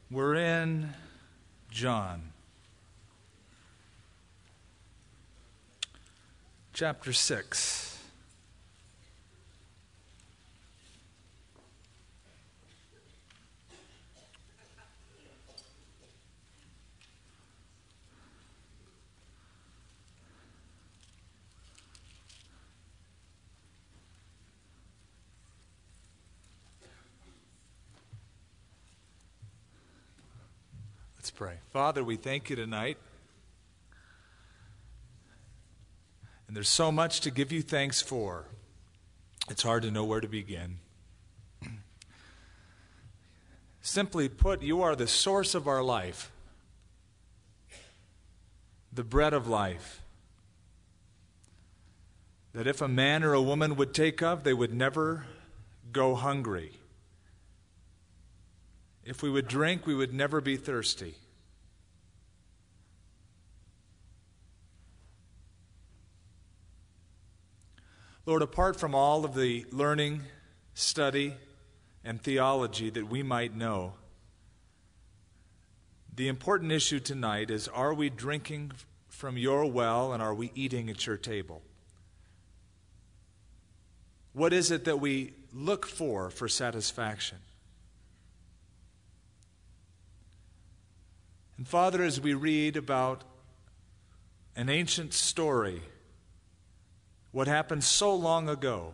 We're in John, chapter 6. Let's pray. Father, we thank you tonight. And there's so much to give you thanks for. It's hard to know where to begin. Simply put, you are the source of our life, the bread of life, that if a man or a woman would take of, they would never go hungry. If we would drink, we would never be thirsty. Lord, apart from all of the learning, study, and theology that we might know, the important issue tonight is, are we drinking from your well and are we eating at your table? What is it that we look for satisfaction? And Father, as we read about an ancient story, what happened so long ago,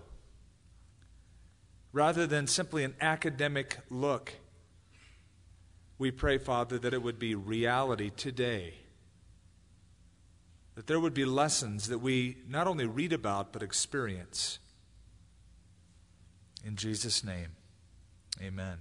rather than simply an academic look, we pray, Father, that it would be reality today. That there would be lessons that we not only read about, but experience. In Jesus' name, amen.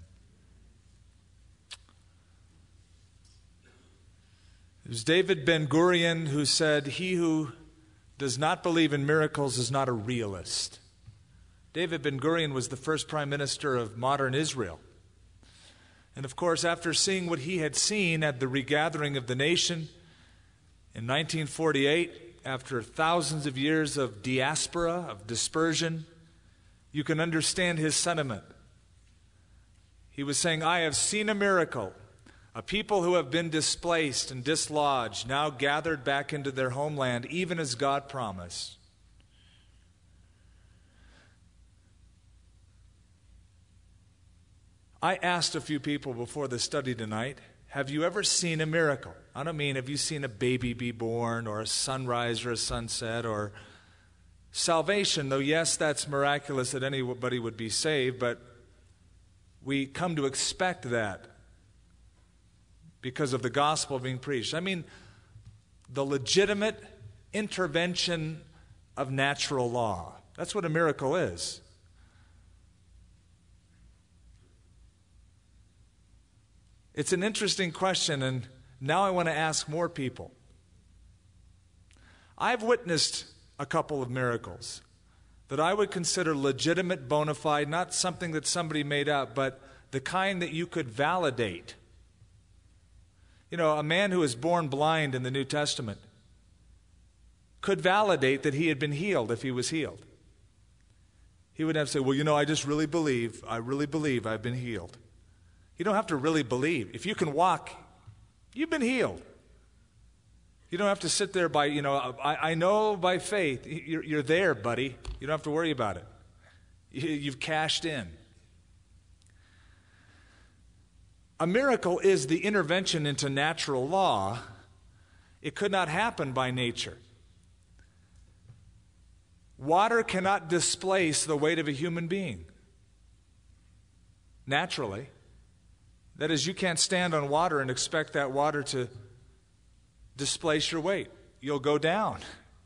It was David Ben-Gurion who said, "He who does not believe in miracles is not a realist." David Ben-Gurion was the first prime minister of modern Israel. And of course, after seeing what he had seen at the regathering of the nation in 1948, after thousands of years of diaspora, of dispersion, you can understand his sentiment. He was saying, "I have seen a miracle. A people who have been displaced and dislodged, now gathered back into their homeland, even as God promised." I asked a few people before the study tonight, have you ever seen a miracle? I don't mean have you seen a baby be born or a sunrise or a sunset or salvation, though yes, that's miraculous that anybody would be saved, but we come to expect that because of the gospel being preached. I mean, the legitimate intervention of natural law. That's what a miracle is. It's an interesting question, and now I want to ask more people. I've witnessed a couple of miracles that I would consider legitimate, bona fide, not something that somebody made up, but the kind that you could validate. You know, a man who was born blind in the New Testament could validate that he had been healed if he was healed. He would have to say, well, you know, I really believe I've been healed. You don't have to really believe. If you can walk, you've been healed. You don't have to sit there by, I know by faith. You're there, buddy. You don't have to worry about it. You've cashed in. A miracle is the intervention into natural law. It could not happen by nature. Water cannot displace the weight of a human being. Naturally. That is, you can't stand on water and expect that water to displace your weight. You'll go down.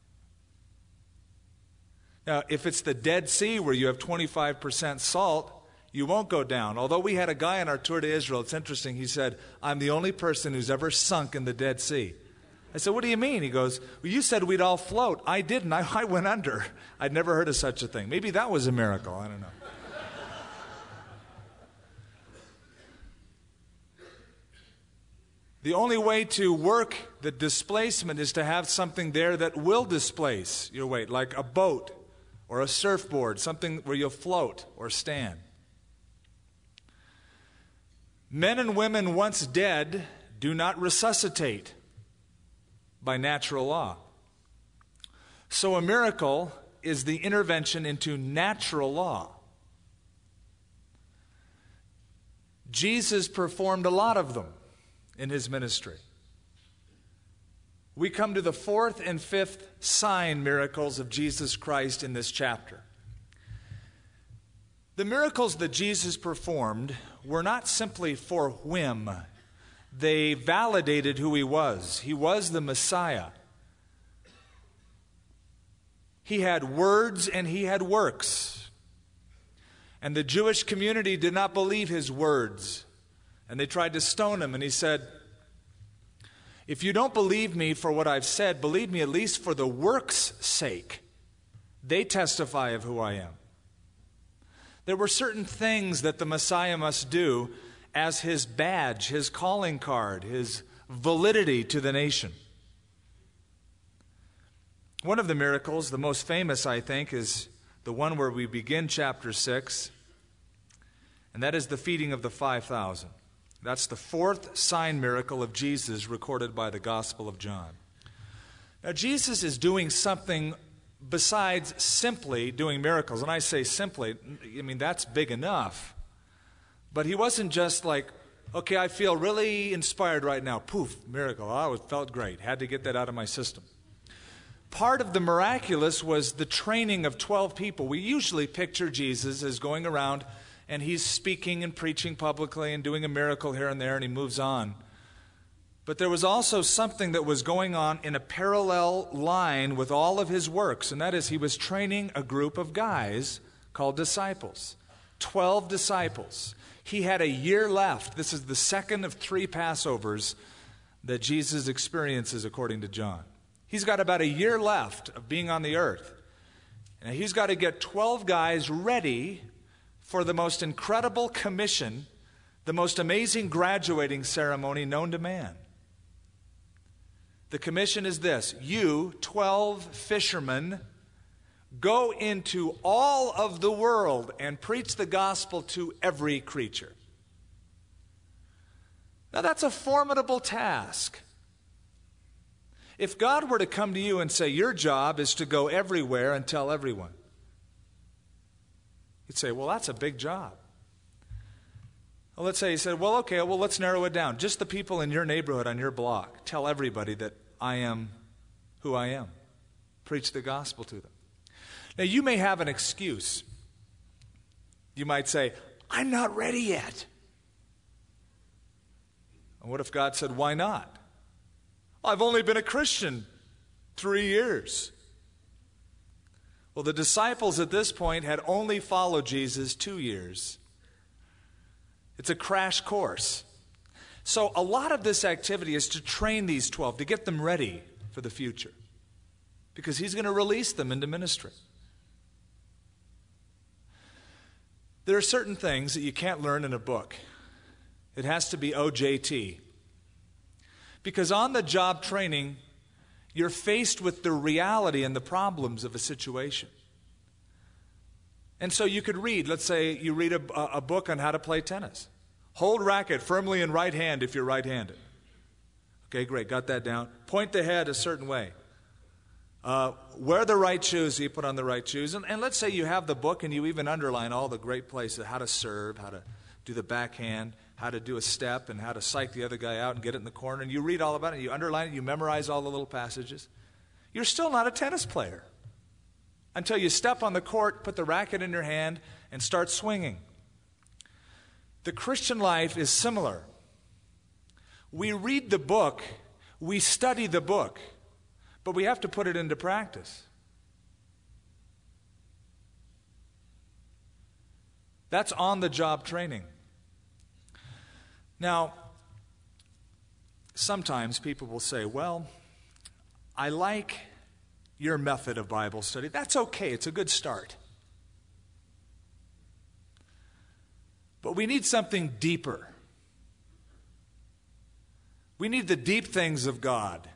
Now, if it's the Dead Sea where you have 25% salt, you won't go down. Although we had a guy on our tour to Israel, it's interesting, he said, I'm the only person who's ever sunk in the Dead Sea. I said, what do you mean? He goes, well, you said we'd all float. I didn't. I went under. I'd never heard of such a thing. Maybe that was a miracle. I don't know. The only way to work the displacement is to have something there that will displace your weight, like a boat or a surfboard, something where you'll float or stand. Men and women once dead do not resuscitate by natural law. So a miracle is the intervention into natural law. Jesus performed a lot of them in his ministry. We come to the fourth and fifth sign miracles of Jesus Christ in this chapter. The miracles that Jesus performed were not simply for whim. They validated who he was. He was the Messiah. He had words and he had works. And the Jewish community did not believe his words. And they tried to stone him. And he said, if you don't believe me for what I've said, believe me at least for the work's sake. They testify of who I am. There were certain things that the Messiah must do as his badge, his calling card, his validity to the nation. One of the miracles, the most famous, I think, is the one where we begin chapter 6, and that is the feeding of the 5,000. That's the fourth sign miracle of Jesus recorded by the Gospel of John. Now, Jesus is doing something besides simply doing miracles. And I say simply, I mean, that's big enough. But he wasn't just like, okay, I feel really inspired right now. Poof, miracle. Oh, it felt great. Had to get that out of my system. Part of the miraculous was the training of 12 people. We usually picture Jesus as going around and he's speaking and preaching publicly and doing a miracle here and there and he moves on. But there was also something that was going on in a parallel line with all of his works, and that is he was training a group of guys called disciples. 12 disciples. He had a year left. This is the second of 3 Passovers that Jesus experiences according to John. He's got about a year left of being on the earth. And he's got to get 12 guys ready for the most incredible commission, the most amazing graduating ceremony known to man. The commission is this: you, 12 fishermen, go into all of the world and preach the gospel to every creature. Now that's a formidable task. If God were to come to you and say, your job is to go everywhere and tell everyone, you'd say, well, that's a big job. Well, let's say he said, well, okay, well, let's narrow it down. Just the people in your neighborhood, on your block. Tell everybody that I am who I am. Preach the gospel to them. Now, you may have an excuse. You might say, I'm not ready yet. And what if God said, why not? I've only been a Christian 3 years. Well, the disciples at this point had only followed Jesus 2 years. It's a crash course. So a lot of this activity is to train these 12, to get them ready for the future. Because he's going to release them into ministry. There are certain things that you can't learn in a book. It has to be OJT. Because on the job training, you're faced with the reality and the problems of a situation. And so you could read, let's say you read a book on how to play tennis. Hold racket firmly in right hand if you're right-handed. Okay, great, got that down. Point the head a certain way. Wear the right shoes, so you put on the right shoes. And let's say you have the book and you even underline all the great places, how to serve, how to do the backhand, how to do a step, and how to psych the other guy out and get it in the corner. And you read all about it, you underline it, you memorize all the little passages. You're still not a tennis player until you step on the court, put the racket in your hand, and start swinging. The Christian life is similar. We read the book, we study the book, but we have to put it into practice. That's on-the-job training. Now, sometimes people will say, well, I like your method of Bible study. That's okay. It's a good start. But we need something deeper. We need the deep things of God.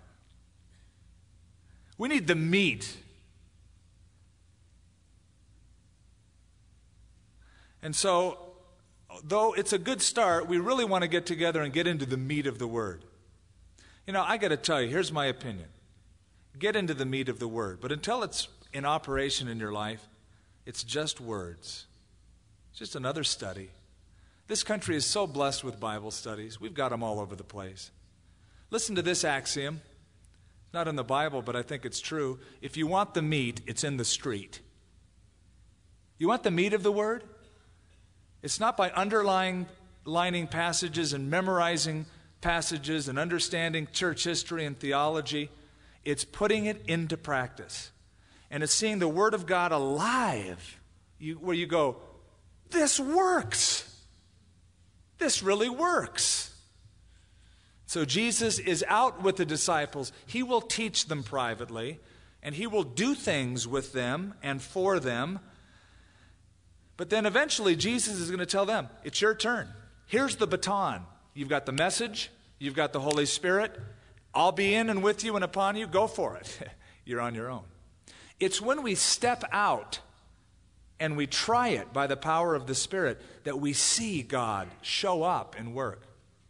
We need the meat. And so, though it's a good start, we really want to get together and get into the meat of the Word. I got to tell you, here's my opinion. Get into the meat of the Word. But until it's in operation in your life, it's just words. It's just another study. This country is so blessed with Bible studies. We've got them all over the place. Listen to this axiom. Not in the Bible, but I think it's true. If you want the meat, it's in the street. You want the meat of the Word? It's not by underlining passages and memorizing passages and understanding church history and theology. It's putting it into practice. And it's seeing the Word of God alive, where you go, this works. This really works. So Jesus is out with the disciples. He will teach them privately, and He will do things with them and for them. But then eventually Jesus is going to tell them, it's your turn. Here's the baton. You've got the message. You've got the Holy Spirit. I'll be in and with you and upon you. Go for it. You're on your own. It's when we step out and we try it by the power of the Spirit that we see God show up and work.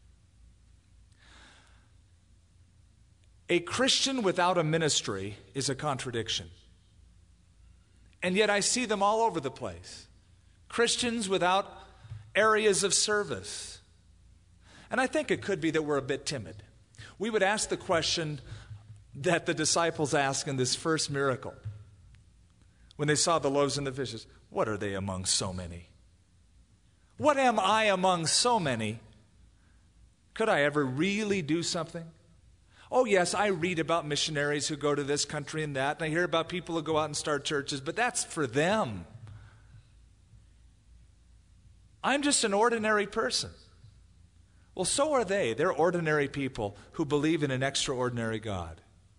A Christian without a ministry is a contradiction. And yet I see them all over the place. Christians without areas of service. And I think it could be that we're a bit timid. We would ask the question that the disciples asked in this first miracle. When they saw the loaves and the fishes, what are they among so many? What am I among so many? Could I ever really do something? Oh yes, I read about missionaries who go to this country and that, and I hear about people who go out and start churches, but that's for them. I'm just an ordinary person. Well, so are they. They're ordinary people who believe in an extraordinary God.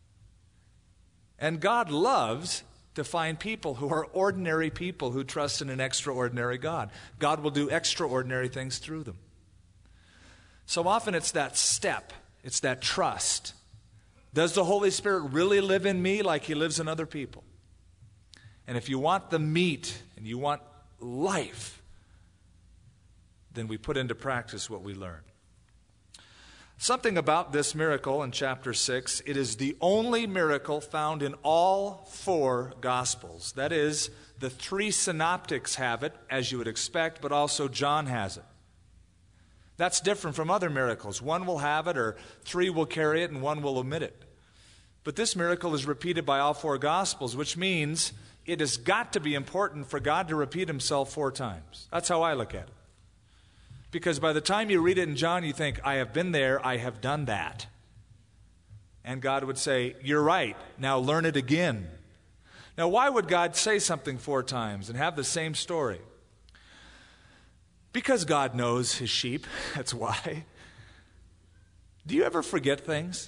And God loves to find people who are ordinary people who trust in an extraordinary God. God will do extraordinary things through them. So often it's that step, it's that trust. Does the Holy Spirit really live in me like He lives in other people? And if you want the meat and you want life, then we put into practice what we learn. Something about this miracle in chapter 6, it is the only miracle found in all 4 Gospels. That is, the 3 synoptics have it, as you would expect, but also John has it. That's different from other miracles. 1 will have it, or 3 will carry it, and 1 will omit it. But this miracle is repeated by all 4 Gospels, which means it has got to be important for God to repeat Himself 4 times. That's how I look at it. Because by the time you read it in John, you think, I have been there, I have done that. And God would say, you're right, now learn it again. Now, why would God say something 4 times and have the same story? Because God knows His sheep, that's why. Do you ever forget things?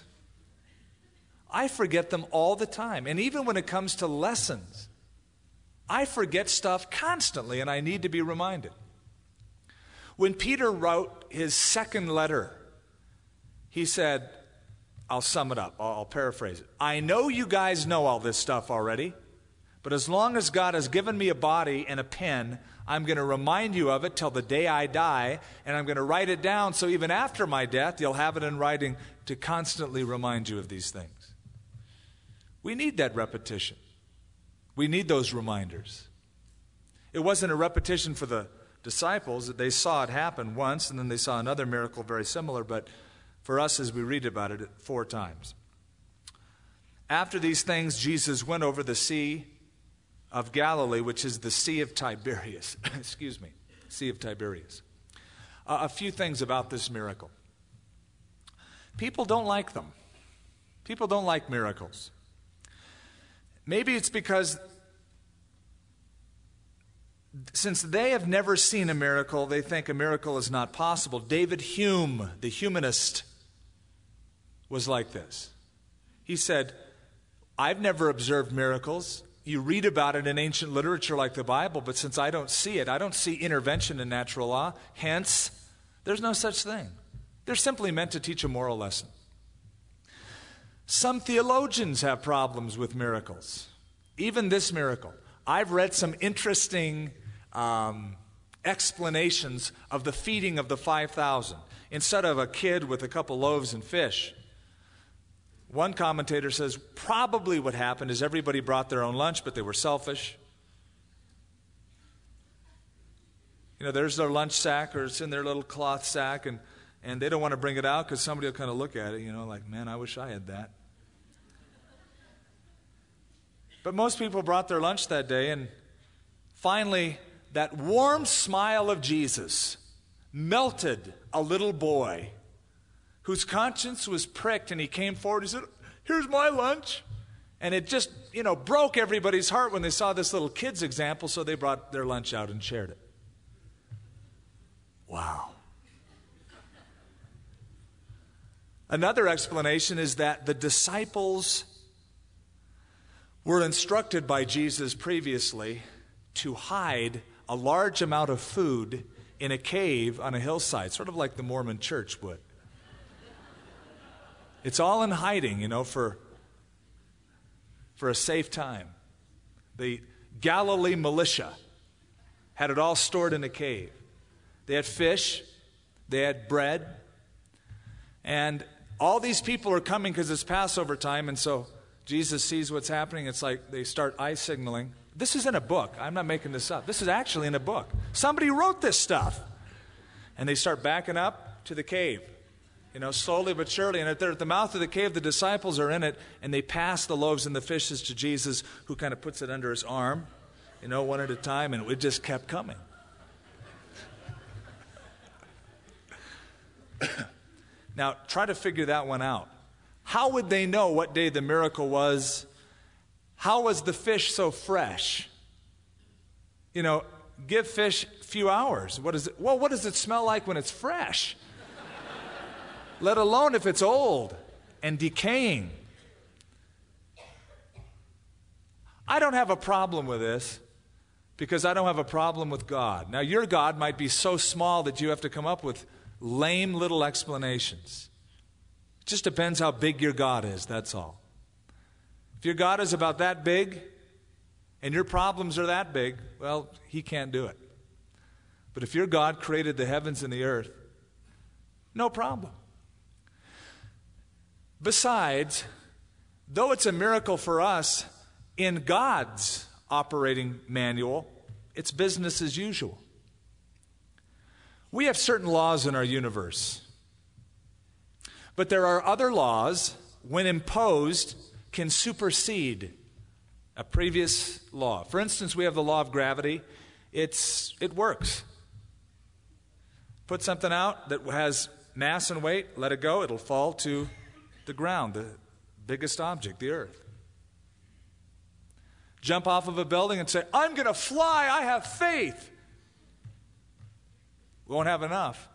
I forget them all the time. And even when it comes to lessons, I forget stuff constantly, and I need to be reminded. When Peter wrote his second letter, he said, I'll sum it up, I'll paraphrase it. I know you guys know all this stuff already, but as long as God has given me a body and a pen, I'm going to remind you of it till the day I die, and I'm going to write it down so even after my death, you'll have it in writing to constantly remind you of these things. We need that repetition. We need those reminders. It wasn't a repetition for the disciples, that they saw it happen once and then they saw another miracle very similar, but for us as we read about it 4 times. After these things, Jesus went over the Sea of Galilee, which is the Sea of Tiberias. Sea of Tiberias. A few things about this miracle. People don't like them. People don't like miracles. Maybe it's because since they have never seen a miracle, they think a miracle is not possible. David Hume, the humanist, was like this. He said, I've never observed miracles. You read about it in ancient literature like the Bible, but since I don't see it, I don't see intervention in natural law. Hence, there's no such thing. They're simply meant to teach a moral lesson. Some theologians have problems with miracles. Even this miracle. I've read some interesting explanations of the feeding of the 5,000 instead of a kid with a couple loaves and fish. One commentator says probably what happened is everybody brought their own lunch, but they were selfish. There's their lunch sack, or it's in their little cloth sack, and they don't want to bring it out because somebody will kind of look at it, like, man, I wish I had that. But most people brought their lunch that day, and finally, that warm smile of Jesus melted a little boy whose conscience was pricked, and he came forward. He said, here's my lunch. And it just, broke everybody's heart when they saw this little kid's example, so they brought their lunch out and shared it. Wow. Another explanation is that the disciples were instructed by Jesus previously to hide a large amount of food in a cave on a hillside, sort of like the Mormon church would. It's all in hiding, for a safe time. The Galilee militia had it all stored in a cave. They had fish, they had bread, and all these people are coming because it's Passover time, and so Jesus sees what's happening. It's like they start eye signaling. This is in a book. I'm not making this up. This is actually in a book. Somebody wrote this stuff. And they start backing up to the cave, slowly but surely. And they're at the mouth of the cave, the disciples are in it, and they pass the loaves and the fishes to Jesus, who kind of puts it under his arm, one at a time, and it just kept coming. Now, try to figure that one out. How would they know what day the miracle was? How was the fish so fresh? Give fish a few hours. What does it smell like when it's fresh? Let alone if it's old and decaying. I don't have a problem with this because I don't have a problem with God. Now, your God might be so small that you have to come up with lame little explanations. It just depends how big your God is, that's all. If your God is about that big and your problems are that big, well, he can't do it. But if your God created the heavens and the earth, no problem. Besides, though it's a miracle for us, in God's operating manual, it's business as usual. We have certain laws in our universe. But there are other laws, when imposed, can supersede a previous law. For instance, we have the law of gravity. It works. Put something out that has mass and weight, let it go, it'll fall to the ground, the biggest object, the earth. Jump off of a building and say, I'm going to fly, I have faith. Won't have enough.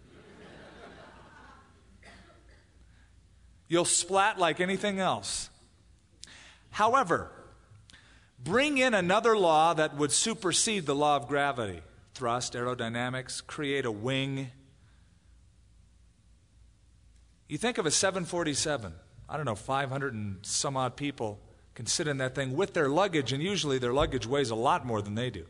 You'll splat like anything else. However, bring in another law that would supersede the law of gravity. Thrust, aerodynamics, create a wing. You think of a 747. 500 and some odd people can sit in that thing with their luggage, and usually their luggage weighs a lot more than they do.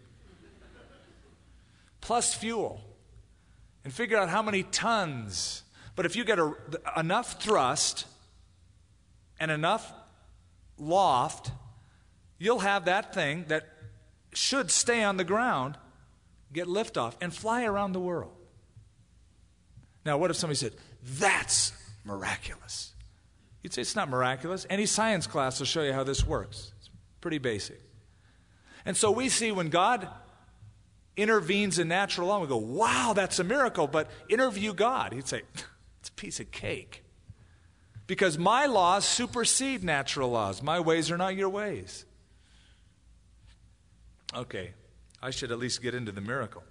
Plus fuel. And figure out how many tons. But if you get enough thrust and enough loft, you'll have that thing that should stay on the ground, get liftoff, and fly around the world. Now, what if somebody said, that's miraculous? You'd say, it's not miraculous. Any science class will show you how this works. It's pretty basic. And so we see when God intervenes in natural law, we go, wow, that's a miracle. But interview God. He'd say, it's a piece of cake. Because my laws supersede natural laws. My ways are not your ways. Okay, I should at least get into the miracle.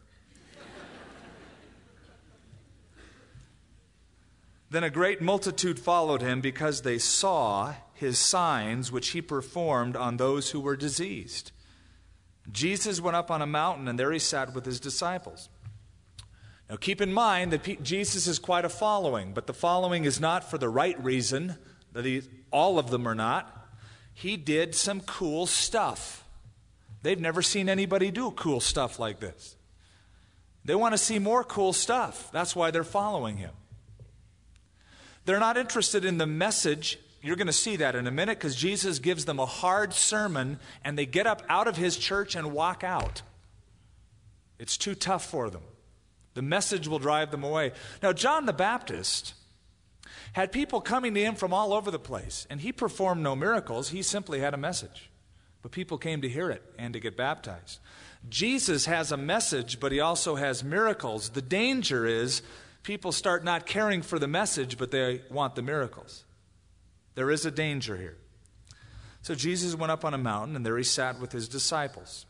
Then a great multitude followed him because they saw his signs which he performed on those who were diseased. Jesus went up on a mountain, and there he sat with his disciples. Now keep in mind that Jesus is quite a following, but the following is not for the right reason, that all of them are not. He did some cool stuff. They've never seen anybody do cool stuff like this. They want to see more cool stuff. That's why they're following him. They're not interested in the message. You're going to see that in a minute because Jesus gives them a hard sermon and they get up out of his church and walk out. It's too tough for them. The message will drive them away. Now, John the Baptist had people coming to him from all over the place, and he performed no miracles. He simply had a message. But people came to hear it and to get baptized. Jesus has a message, but he also has miracles. The danger is people start not caring for the message, but they want the miracles. There is a danger here. So Jesus went up on a mountain, and there he sat with his disciples.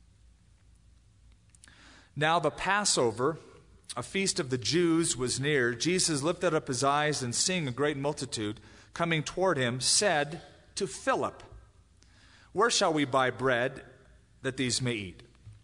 Now the Passover, a feast of the Jews, was near. Jesus lifted up his eyes and seeing a great multitude coming toward him, said to Philip, "Where shall we buy bread that these may eat?"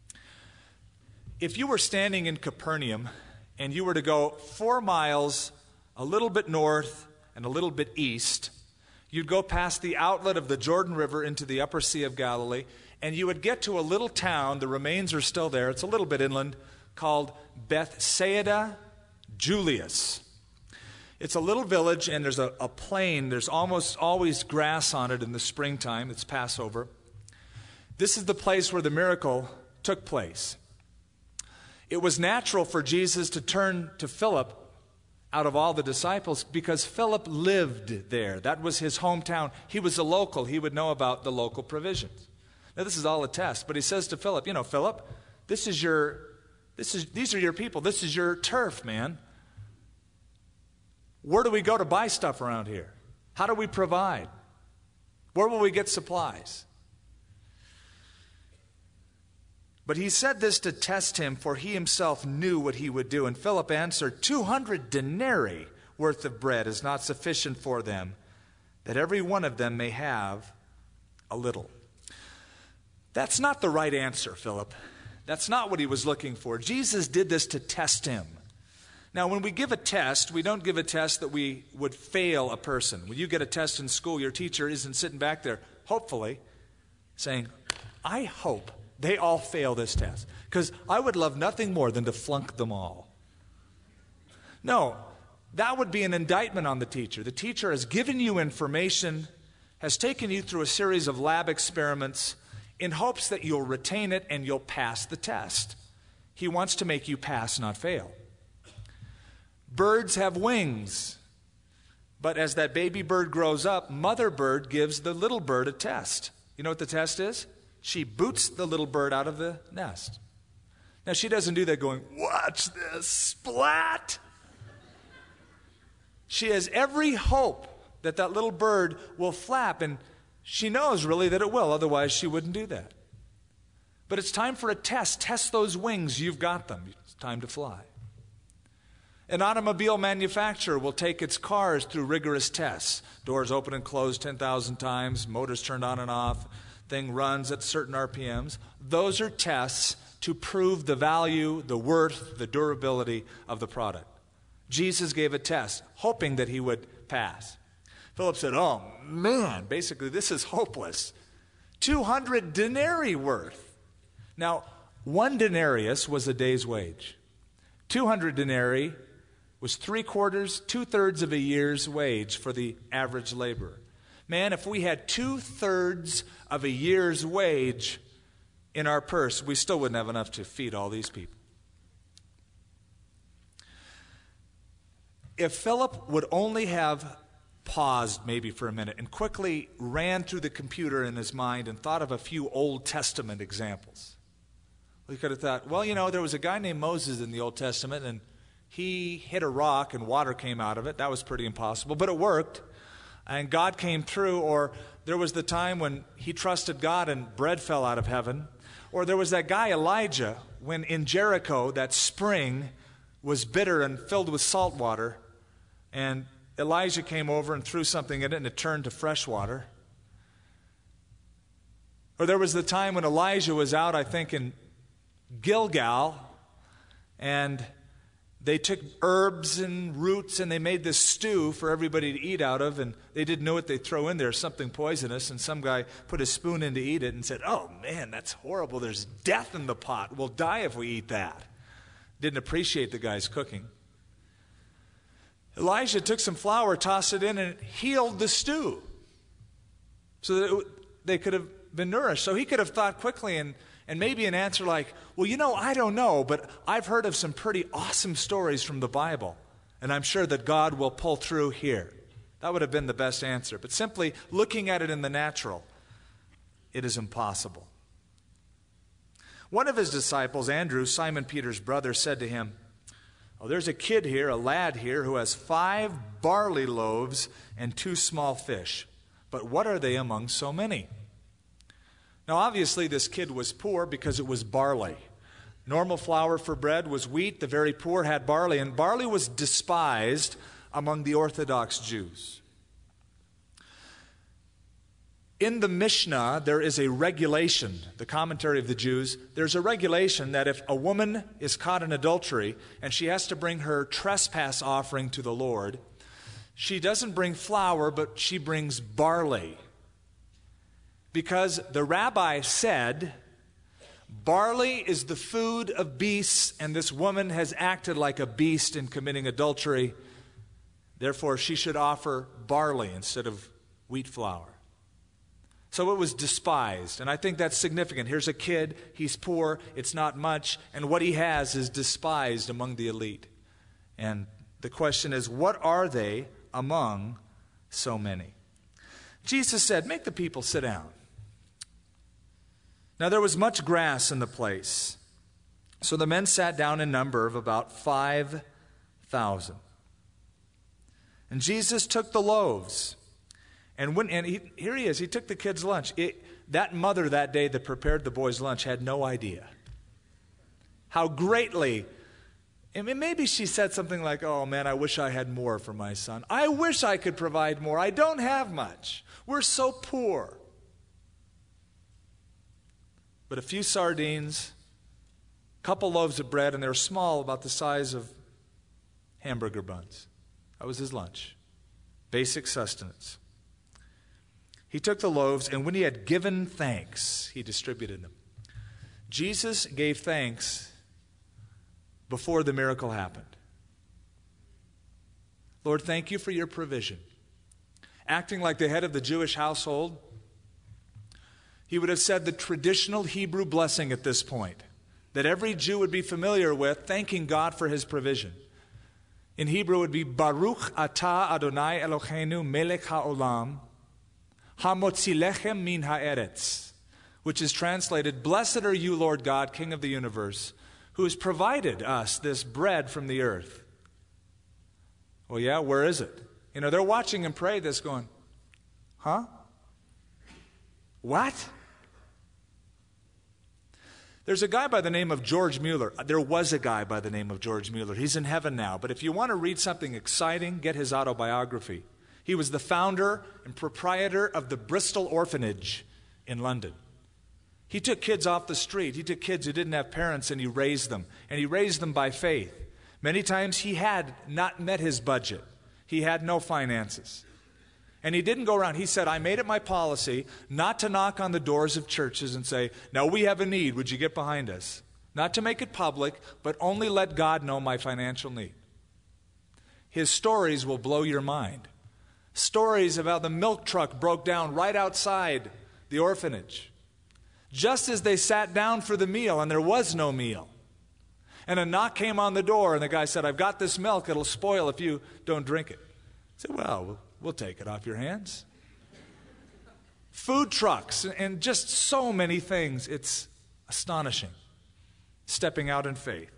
If you were standing in Capernaum and you were to go 4 miles, a little bit north and a little bit east, you'd go past the outlet of the Jordan River into the upper Sea of Galilee, and you would get to a little town, the remains are still there, it's a little bit inland, called Bethsaida Julius. It's a little village, and there's a plain. There's almost always grass on it in the springtime. It's Passover. This is the place where the miracle took place. It was natural for Jesus to turn to Philip out of all the disciples because Philip lived there. That was his hometown. He was a local. He would know about the local provisions. Now, this is all a test, but he says to Philip, Philip, these are your people. This is your turf, man. Where do we go to buy stuff around here? How do we provide? Where will we get supplies? But he said this to test him, for he himself knew what he would do. And Philip answered, 200 denarii worth of bread is not sufficient for them, that every one of them may have a little. That's not the right answer, Philip. That's not what he was looking for. Jesus did this to test him. Now, when we give a test, we don't give a test that we would fail a person. When you get a test in school, your teacher isn't sitting back there, hopefully, saying, I hope they all fail this test, because I would love nothing more than to flunk them all. No, that would be an indictment on the teacher. The teacher has given you information, has taken you through a series of lab experiments in hopes that you'll retain it and you'll pass the test. He wants to make you pass, not fail. Birds have wings, but as that baby bird grows up, mother bird gives the little bird a test. You know what the test is? She boots the little bird out of the nest. Now, she doesn't do that going, watch this, splat. She has every hope that that little bird will flap, and she knows really that it will, otherwise she wouldn't do that. But it's time for a test. Test those wings, you've got them. It's time to fly. An automobile manufacturer will take its cars through rigorous tests. Doors open and close 10,000 times, motors turned on and off, thing runs at certain RPMs. Those are tests to prove the value, the worth, the durability of the product. Jesus gave a test, hoping that he would pass. Philip said, oh man, basically this is hopeless. 200 denarii worth. Now, 1 denarius was a day's wage. 200 denarii was 3/4, 2/3 of a year's wage for the average laborer. Man, if we had 2/3 of a year's wage in our purse, we still wouldn't have enough to feed all these people. If Philip would only have paused maybe for a minute and quickly ran through the computer in his mind and thought of a few Old Testament examples, he could have thought, well, there was a guy named Moses in the Old Testament, and he hit a rock and water came out of it. That was pretty impossible, but it worked. And God came through. Or there was the time when he trusted God and bread fell out of heaven. Or there was that guy Elijah when in Jericho that spring was bitter and filled with salt water. And Elijah came over and threw something in it and it turned to fresh water. Or there was the time when Elijah was out, I think, in Gilgal, and they took herbs and roots and they made this stew for everybody to eat out of, and they didn't know what they'd throw in there, something poisonous, and some guy put a spoon in to eat it and said, oh man, that's horrible, there's death in the pot, we'll die if we eat that. Didn't appreciate the guy's cooking. Elijah took some flour, tossed it in, and it healed the stew so that they could have been nourished. So he could have thought quickly and maybe an answer like, well, I don't know, but I've heard of some pretty awesome stories from the Bible, and I'm sure that God will pull through here. That would have been the best answer. But simply looking at it in the natural, it is impossible. One of his disciples, Andrew, Simon Peter's brother, said to him, "Oh, there's a kid here, a lad here, who has 5 barley loaves and 2 small fish. But what are they among so many?" Now, obviously, this kid was poor because it was barley. Normal flour for bread was wheat. The very poor had barley, and barley was despised among the Orthodox Jews. In the Mishnah, there is a regulation, the commentary of the Jews, there's a regulation that if a woman is caught in adultery and she has to bring her trespass offering to the Lord, she doesn't bring flour, but she brings barley. Because the rabbi said, barley is the food of beasts, and this woman has acted like a beast in committing adultery. Therefore, she should offer barley instead of wheat flour. So it was despised, and I think that's significant. Here's a kid, he's poor, it's not much, and what he has is despised among the elite. And the question is, what are they among so many? Jesus said, "Make the people sit down." Now there was much grass in the place, so the men sat down in number of about 5,000. And Jesus took the loaves. Here he is. He took the kids' lunch. That mother that day that prepared the boys' lunch had no idea how greatly. Maybe she said something like, "Oh man, I wish I had more for my son. I wish I could provide more. I don't have much. We're so poor." But a few sardines, a couple loaves of bread, and they were small, about the size of hamburger buns. That was his lunch. Basic sustenance. He took the loaves, and when he had given thanks, he distributed them. Jesus gave thanks before the miracle happened. Lord, thank you for your provision. Acting like the head of the Jewish household, he would have said the traditional Hebrew blessing at this point that every Jew would be familiar with, thanking God for his provision. In Hebrew, it would be Baruch atah Adonai Eloheinu melech haolam hamotzi lechem min haaretz, which is translated, "Blessed are you, Lord God, King of the universe, who has provided us this bread from the earth." Well, yeah, where is it? They're watching him pray this going, huh? What? There's a guy by the name of George Mueller. There was a guy by the name of George Mueller. He's in heaven now. But if you want to read something exciting, get his autobiography. He was the founder and proprietor of the Bristol Orphanage in London. He took kids off the street. He took kids who didn't have parents, and he raised them. And he raised them by faith. Many times he had not met his budget. He had no finances. And he didn't go around. He said, "I made it my policy not to knock on the doors of churches and say, 'Now we have a need, would you get behind us?' Not to make it public, but only let God know my financial need." His stories will blow your mind. Stories of how the milk truck broke down right outside the orphanage, just as they sat down for the meal, and there was no meal. And a knock came on the door, and the guy said, "I've got this milk, it'll spoil if you don't drink it." I said, "Well, we'll take it off your hands." Food trucks and just so many things. It's astonishing. Stepping out in faith.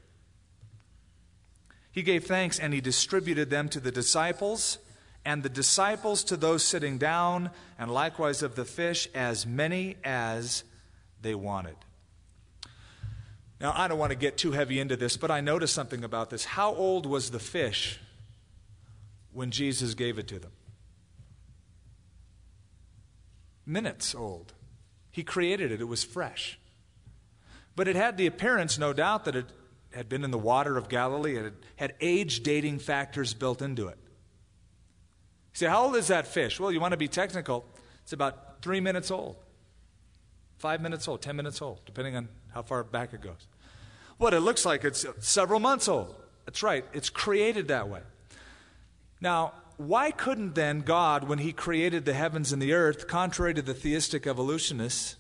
He gave thanks and he distributed them to the disciples, and the disciples to those sitting down, and likewise of the fish, as many as they wanted. Now, I don't want to get too heavy into this, but I noticed something about this. How old was the fish when Jesus gave it to them? Minutes old. He created it. It was fresh. But it had the appearance, no doubt, that it had been in the water of Galilee. It had age-dating factors built into it. You say, how old is that fish? Well, you want to be technical. It's about 3 minutes old, 5 minutes old, 10 minutes old, depending on how far back it goes. What, it looks like it's several months old. That's right, it's created that way. Now, why couldn't then God, when he created the heavens and the earth, contrary to the theistic evolutionists,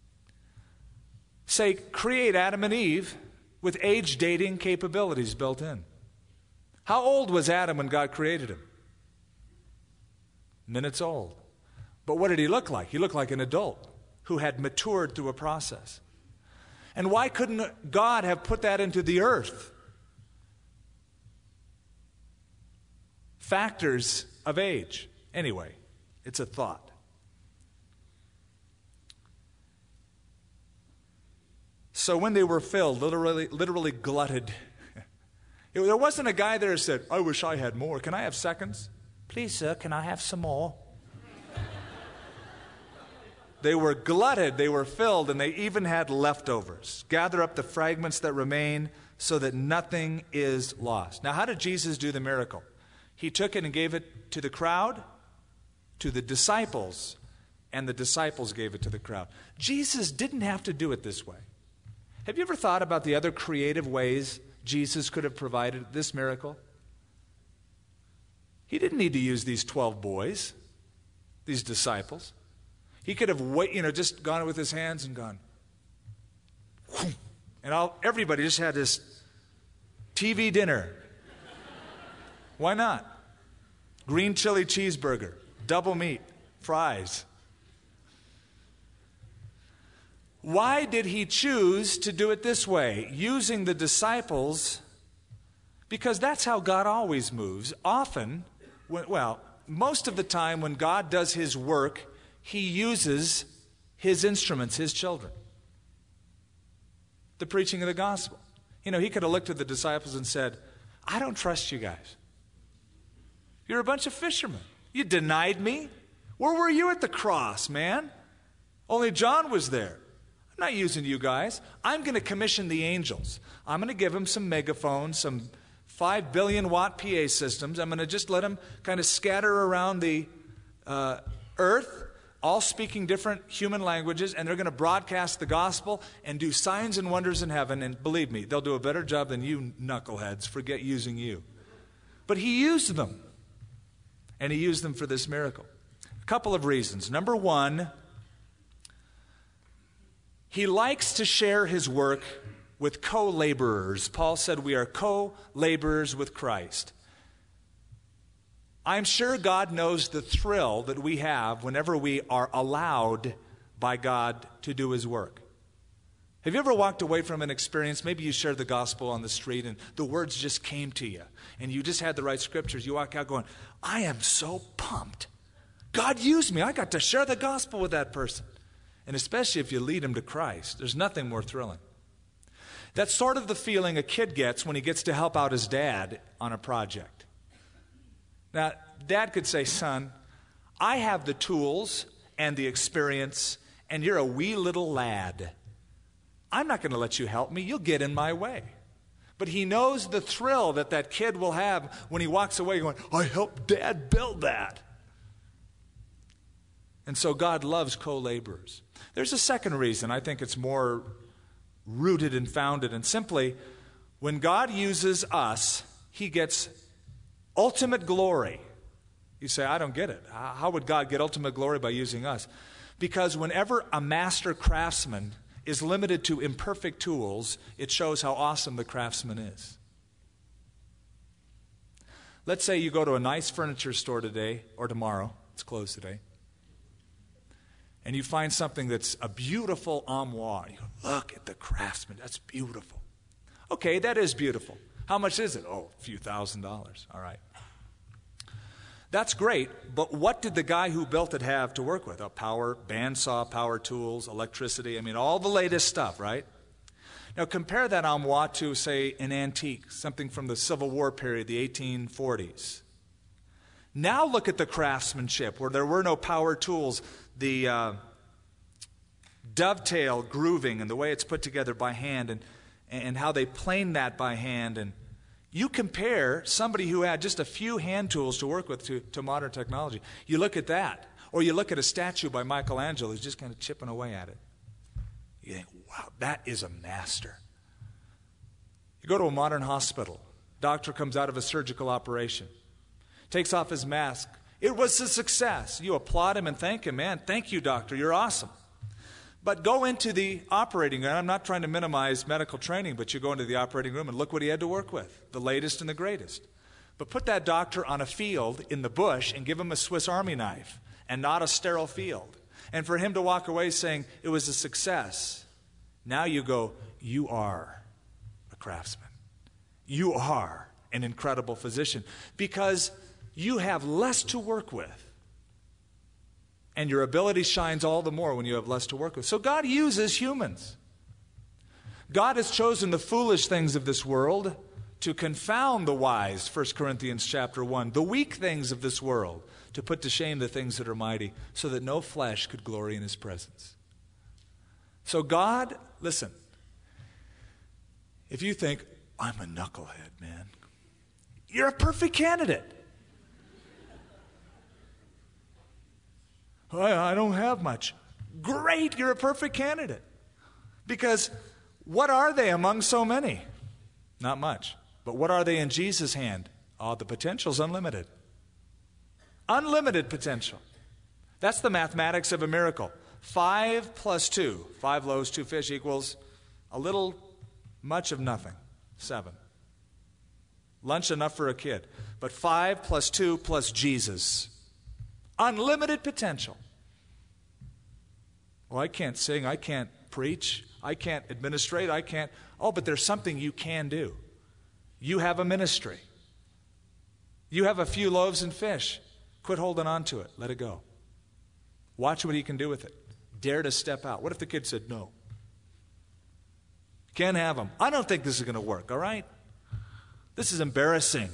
say, create Adam and Eve with age-dating capabilities built in? How old was Adam when God created him? Minutes old. But what did he look like? He looked like an adult who had matured through a process. And why couldn't God have put that into the earth? Factors of age. Anyway, it's a thought. So when they were filled, literally glutted, there wasn't a guy there who said, I wish I had more. Can I have seconds? Please, sir, can I have some more? They were glutted, they were filled, and they even had leftovers. Gather up the fragments that remain so that nothing is lost. Now, how did Jesus do the miracle? He took it and gave it to the crowd, to the disciples, and the disciples gave it to the crowd. Jesus didn't have to do it this way. Have you ever thought about the other creative ways Jesus could have provided this miracle? He didn't need to use these 12 boys, these disciples. He could have just gone with his hands and gone, and everybody just had this TV dinner. Why not? Green chili cheeseburger, double meat, fries. Why did he choose to do it this way, using the disciples? Because that's how God always moves. Often, most of the time when God does his work, he uses his instruments, his children. The preaching of the gospel. He could have looked at the disciples and said, I don't trust you guys. You're a bunch of fishermen. You denied me. Where were you at the cross, man? Only John was there. I'm not using you guys. I'm going to commission the angels. I'm going to give them some megaphones, some 5 billion watt PA systems. I'm going to just let them kind of scatter around the earth, all speaking different human languages, and they're going to broadcast the gospel and do signs and wonders in heaven. And believe me, they'll do a better job than you knuckleheads. Forget using you. But he used them. And he used them for this miracle. A couple of reasons. Number one, he likes to share his work with co-laborers. Paul said we are co-laborers with Christ. I'm sure God knows the thrill that we have whenever we are allowed by God to do his work. Have you ever walked away from an experience, maybe you shared the gospel on the street and the words just came to you and you just had the right scriptures. You walk out going, I am so pumped. God used me. I got to share the gospel with that person. And especially if you lead them to Christ, there's nothing more thrilling. That's sort of the feeling a kid gets when he gets to help out his dad on a project. Now, dad could say, son, I have the tools and the experience, and you're a wee little lad. I'm not going to let you help me. You'll get in my way. But he knows the thrill that kid will have when he walks away going, I helped Dad build that. And so God loves co-laborers. There's a second reason. I think it's more rooted and founded. And simply, when God uses us, he gets ultimate glory. You say, I don't get it. How would God get ultimate glory by using us? Because whenever a master craftsman is limited to imperfect tools, it shows how awesome the craftsman is. Let's say you go to a nice furniture store today or tomorrow, it's closed today, and you find something that's a beautiful armoire. You go, look at the craftsman, that's beautiful. Okay, that is beautiful. How much is it? Oh, a few $1,000s. All right. That's great, but what did the guy who built it have to work with? Power, bandsaw, power tools, electricity, all the latest stuff, right? Now compare that armoire to, say, an antique, something from the Civil War period, the 1840s. Now look at the craftsmanship, where there were no power tools, the dovetail grooving and the way it's put together by hand and how they plane that by hand. And you compare somebody who had just a few hand tools to work with to modern technology. You look at that. Or you look at a statue by Michelangelo who's just kind of chipping away at it. You think, wow, that is a master. You go to a modern hospital. Doctor comes out of a surgical operation, takes off his mask. It was a success. You applaud him and thank him. Man, thank you, doctor. You're awesome. But go into the operating room. I'm not trying to minimize medical training, but you go into the operating room and look what he had to work with, the latest and the greatest. But put that doctor on a field in the bush and give him a Swiss Army knife and not a sterile field. And for him to walk away saying it was a success. Now you go, you are a craftsman. You are an incredible physician because you have less to work with. And your ability shines all the more when you have less to work with. So God uses humans. God has chosen the foolish things of this world to confound the wise, 1 Corinthians chapter 1, the weak things of this world, to put to shame the things that are mighty, so that no flesh could glory in his presence. So God, listen, if you think, I'm a knucklehead, man, you're a perfect candidate. I don't have much. Great, you're a perfect candidate. Because what are they among so many? Not much. But what are they in Jesus' hand? Oh, the potential's unlimited. Unlimited potential. That's the mathematics of a miracle. 5 plus 2, 5 loaves, 2 fish equals a little much of nothing, 7. Lunch enough for a kid. But 5 plus 2 plus Jesus. Unlimited potential. Well, I can't sing, I can't preach, I can't administrate, I can't. Oh, but there's something you can do. You have a ministry. You have a few loaves and fish. Quit holding on to it. Let it go. Watch what he can do with it. Dare to step out. What if the kid said no? Can't have them. I don't think this is going to work, all right? This is embarrassing.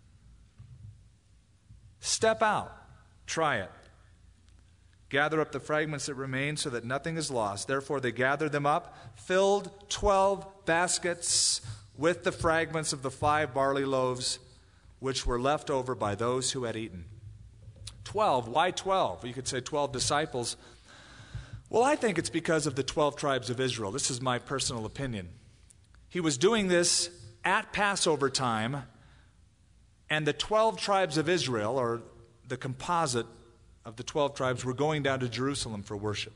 Step out. Try it. Gather up the fragments that remain so that nothing is lost. Therefore they gathered them up, filled 12 baskets with the fragments of the 5 barley loaves which were left over by those who had eaten. 12. Why 12? You could say 12 disciples. Well, I think it's because of the 12 tribes of Israel. This is my personal opinion. He was doing this at Passover time, and the 12 tribes of Israel, or the composite of the 12 tribes, were going down to Jerusalem for worship.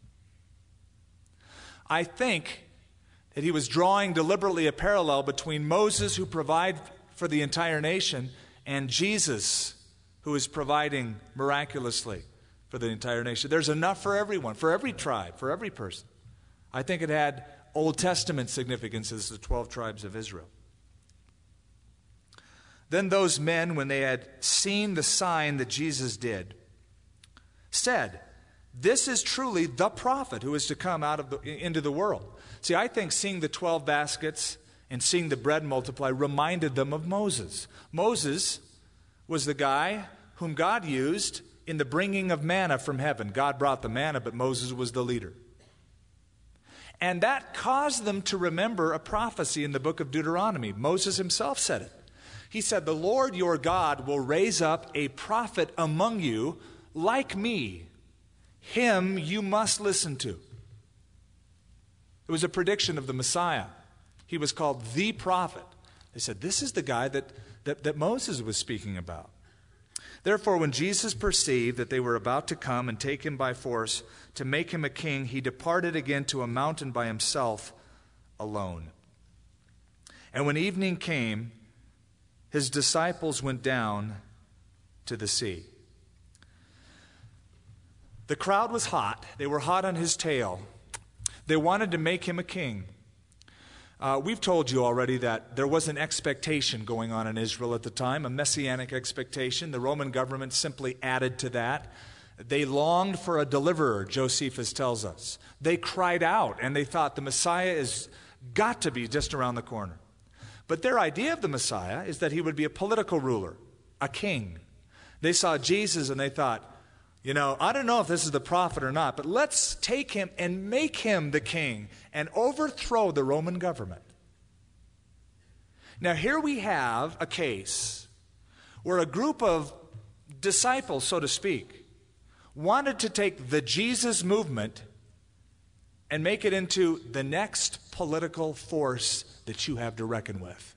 I think that he was drawing deliberately a parallel between Moses, who provided for the entire nation, and Jesus, who is providing miraculously for the entire nation. There's enough for everyone, for every tribe, for every person. I think it had Old Testament significance as the 12 tribes of Israel. Then those men, when they had seen the sign that Jesus did, said, "This is truly the prophet who is to come into the world." See, I think seeing the 12 baskets and seeing the bread multiply reminded them of Moses. Moses was the guy whom God used in the bringing of manna from heaven. God brought the manna, but Moses was the leader. And that caused them to remember a prophecy in the book of Deuteronomy. Moses himself said it. He said, "The Lord your God will raise up a prophet among you like me. Him you must listen to." It was a prediction of the Messiah. He was called the prophet. They said, this is the guy that Moses was speaking about. Therefore, when Jesus perceived that they were about to come and take him by force to make him a king, he departed again to a mountain by himself alone. And when evening came, his disciples went down to the sea. The crowd was hot. They were hot on his tail. They wanted to make him a king. We've told you already that there was an expectation going on in Israel at the time, a messianic expectation. The Roman government simply added to that. They longed for a deliverer, Josephus tells us. They cried out, and they thought the Messiah has got to be just around the corner. But their idea of the Messiah is that he would be a political ruler, a king. They saw Jesus and they thought, I don't know if this is the prophet or not, but let's take him and make him the king and overthrow the Roman government. Now here we have a case where a group of disciples, so to speak, wanted to take the Jesus movement and make it into the next political force that you have to reckon with.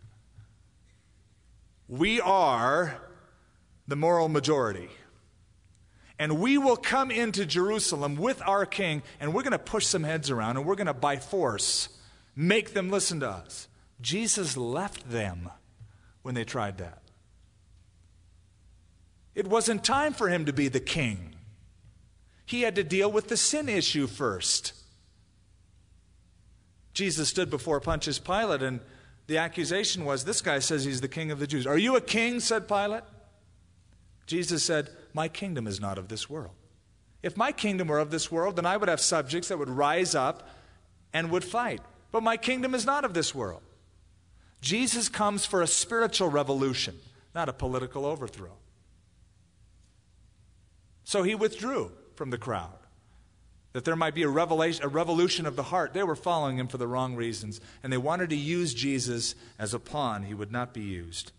We are the moral majority. And we will come into Jerusalem with our king, and we're going to push some heads around, and we're going to, by force, make them listen to us. Jesus left them when they tried that. It wasn't time for him to be the king. He had to deal with the sin issue first. Jesus stood before Pontius Pilate, and the accusation was, this guy says he's the king of the Jews. Are you a king? Said Pilate. Jesus said, my kingdom is not of this world. If my kingdom were of this world, then I would have subjects that would rise up and would fight. But my kingdom is not of this world. Jesus comes for a spiritual revolution, not a political overthrow. So he withdrew from the crowd, that there might be a revolution of the heart. They were following him for the wrong reasons, and they wanted to use Jesus as a pawn. He would not be used.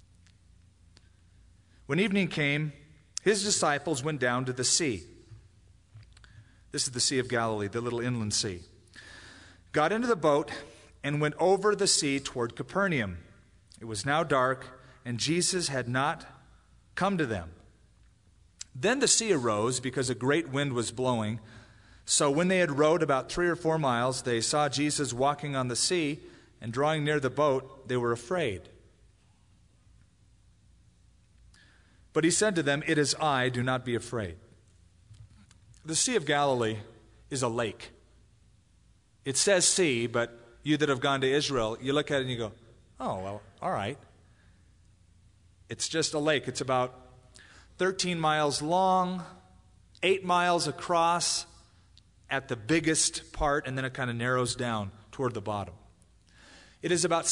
When evening came, his disciples went down to the sea. This is the Sea of Galilee, the little inland sea. Got into the boat and went over the sea toward Capernaum. It was now dark, and Jesus had not come to them. Then the sea arose because a great wind was blowing. So when they had rowed about 3 or 4 miles, they saw Jesus walking on the sea, and drawing near the boat, they were afraid. But he said to them, it is I, do not be afraid. The Sea of Galilee is a lake. It says sea, but you that have gone to Israel, you look at it and you go, oh, well, all right. It's just a lake. It's about 13 miles long, 8 miles across at the biggest part, and then it kind of narrows down toward the bottom. It is about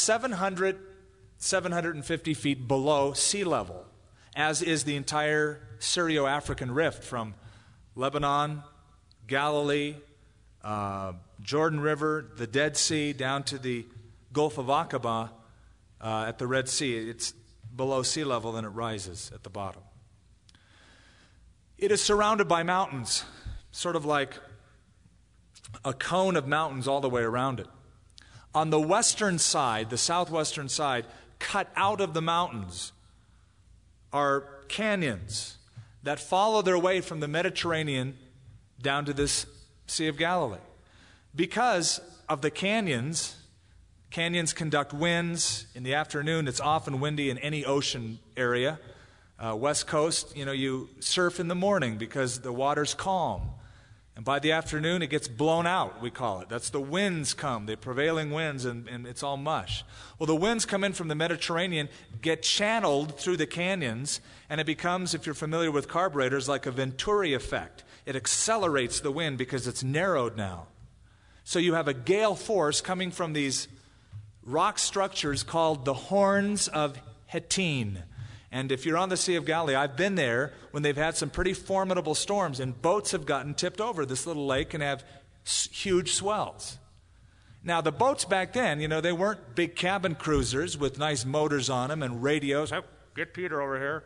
750 feet below sea level, as is the entire Syro-African rift from Lebanon, Galilee, Jordan River, the Dead Sea, down to the Gulf of Aqaba at the Red Sea. It's below sea level, then it rises at the bottom. It is surrounded by mountains, sort of like a cone of mountains all the way around it. On the western side, the southwestern side, cut out of the mountains, are canyons that follow their way from the Mediterranean down to this Sea of Galilee. Because of the canyons conduct winds. In the afternoon, it's often windy in any ocean area. West Coast, you surf in the morning because the water's calm. And by the afternoon, it gets blown out, we call it. That's the winds come, the prevailing winds, and it's all mush. Well, the winds come in from the Mediterranean, get channeled through the canyons, and it becomes, if you're familiar with carburetors, like a Venturi effect. It accelerates the wind because it's narrowed now. So you have a gale force coming from these rock structures called the Horns of Hattin. And if you're on the Sea of Galilee, I've been there when they've had some pretty formidable storms, and boats have gotten tipped over this little lake and have huge swells. Now, the boats back then, they weren't big cabin cruisers with nice motors on them and radios. Oh, get Peter over here.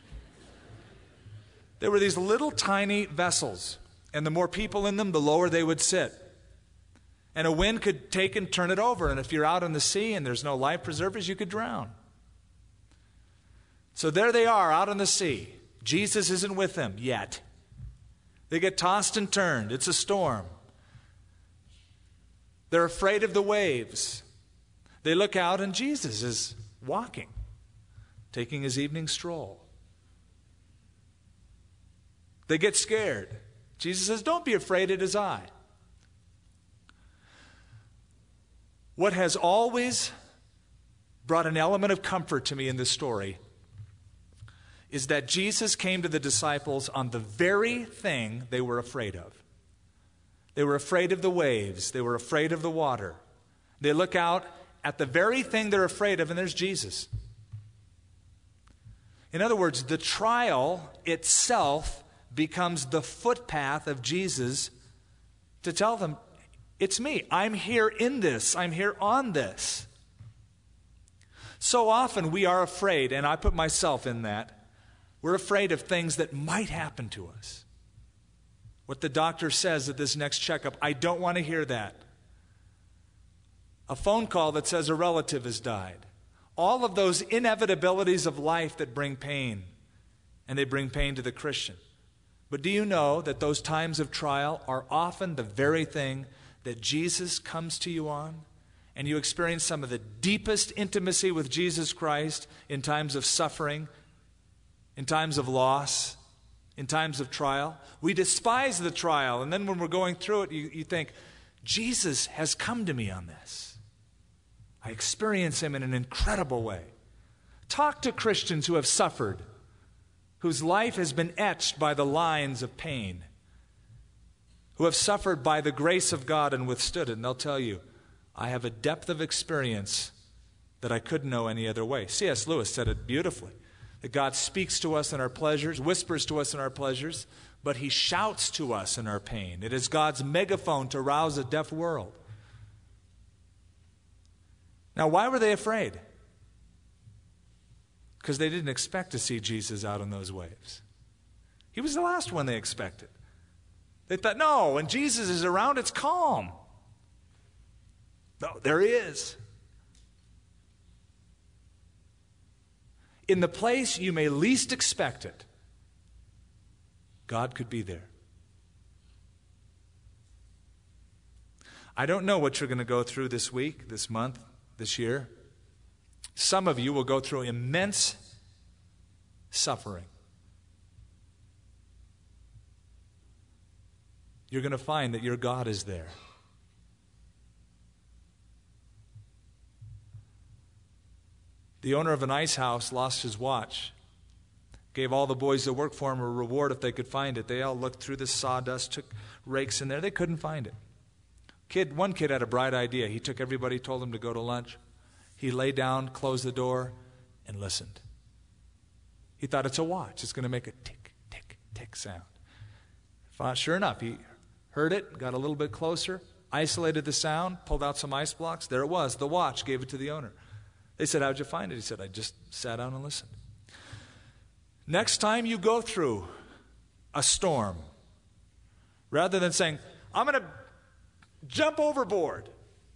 They were these little tiny vessels, and the more people in them, the lower they would sit. And a wind could take and turn it over, and if you're out on the sea and there's no life preservers, you could drown. So there they are out on the sea. Jesus isn't with them yet. They get tossed and turned. It's a storm. They're afraid of the waves. They look out and Jesus is walking, taking his evening stroll. They get scared. Jesus says, don't be afraid, it is I. What has always brought an element of comfort to me in this story is that Jesus came to the disciples on the very thing they were afraid of. They were afraid of the waves. They were afraid of the water. They look out at the very thing they're afraid of, and there's Jesus. In other words, the trial itself becomes the footpath of Jesus to tell them, it's me. I'm here in this. I'm here on this. So often we are afraid, and I put myself in that. We're afraid of things that might happen to us. what the doctor says at this next checkup. I don't want to hear that. A phone call that says a relative has died. All of those inevitabilities of life that bring pain, and they bring pain to the Christian. But do you know that those times of trial are often the very thing that Jesus comes to you on? And you experience some of the deepest intimacy with Jesus Christ in times of suffering, in times of loss, in times of trial. We despise the trial, and then when we're going through it, you think, Jesus has come to me on this. I experience him in an incredible way. Talk to Christians who have suffered, whose life has been etched by the lines of pain, who have suffered by the grace of God and withstood it, and they'll tell you, I have a depth of experience that I couldn't know any other way. C.S. Lewis said it beautifully, that God speaks to us in our pleasures, whispers to us in our pleasures, but he shouts to us in our pain. It is God's megaphone to rouse a deaf world. Now, why were they afraid? Because they didn't expect to see Jesus out on those waves. He was the last one they expected. They thought, no, when Jesus is around, it's calm. No, there he is. In the place you may least expect it, God could be there. I don't know what you're going to go through this week, this month, this year. Some of you will go through immense suffering. You're going to find that your God is there. The owner of an ice house lost his watch. Gave all the boys that worked for him a reward if they could find it. They all looked through the sawdust, took rakes in there. They couldn't find it. One kid had a bright idea. He took everybody, told them to go to lunch. He lay down, closed the door, and listened. He thought, it's a watch. It's going to make a tick, tick, tick sound. Sure enough, he heard it, got a little bit closer, isolated the sound, pulled out some ice blocks. There it was, the watch, gave it to the owner. They said, how'd you find it? He said, I just sat down and listened. Next time you go through a storm, rather than saying, I'm going to jump overboard,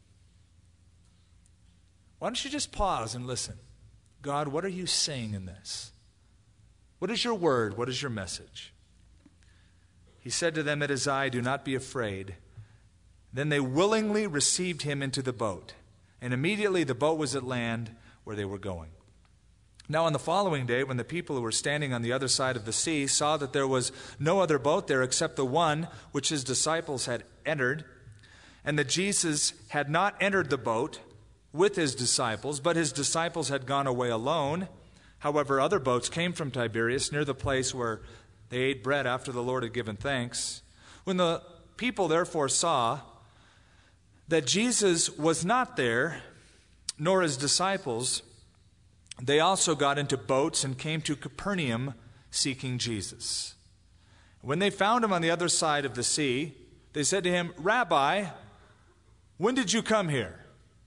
why don't you just pause and listen? God, what are you saying in this? What is your word? What is your message? He said to them, it is I, do not be afraid. Then they willingly received him into the boat. And immediately the boat was at land where they were going. Now on the following day, when the people who were standing on the other side of the sea saw that there was no other boat there except the one which his disciples had entered, and that Jesus had not entered the boat with his disciples, but his disciples had gone away alone. However, other boats came from Tiberias near the place where they ate bread after the Lord had given thanks. When the people therefore saw that Jesus was not there, nor his disciples, they also got into boats and came to Capernaum seeking Jesus. When they found him on the other side of the sea, they said to him, Rabbi, when did you come here?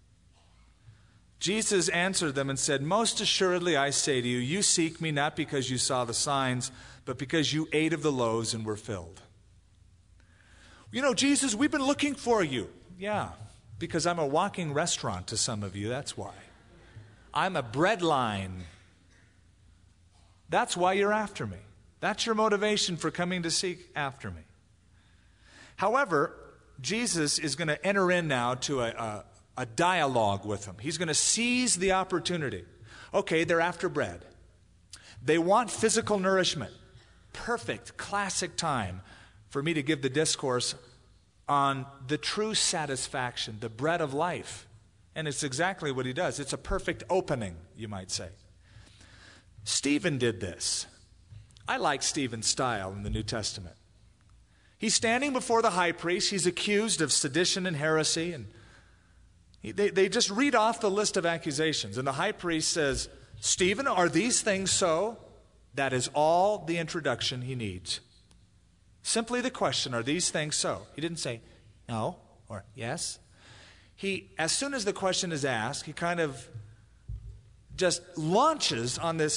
Jesus answered them and said, most assuredly I say to you, you seek me not because you saw the signs, but because you ate of the loaves and were filled. You know, Jesus, we've been looking for you. Yeah, because I'm a walking restaurant to some of you, that's why. I'm a bread line. That's why you're after me. That's your motivation for coming to seek after me. However, Jesus is going to enter in now to a dialogue with them. He's going to seize the opportunity. Okay, they're after bread. They want physical nourishment. Perfect, classic time for me to give the discourse on the true satisfaction, the bread of life. And it's exactly what he does. It's a perfect opening, you might say. Stephen did this. I like Stephen's style in the New Testament. He's standing before the high priest. He's accused of sedition and heresy. And they just read off the list of accusations. And the high priest says, Stephen, are these things so? That is all the introduction he needs. Simply the question, are these things so? He didn't say no or yes. As soon as the question is asked, he kind of just launches on this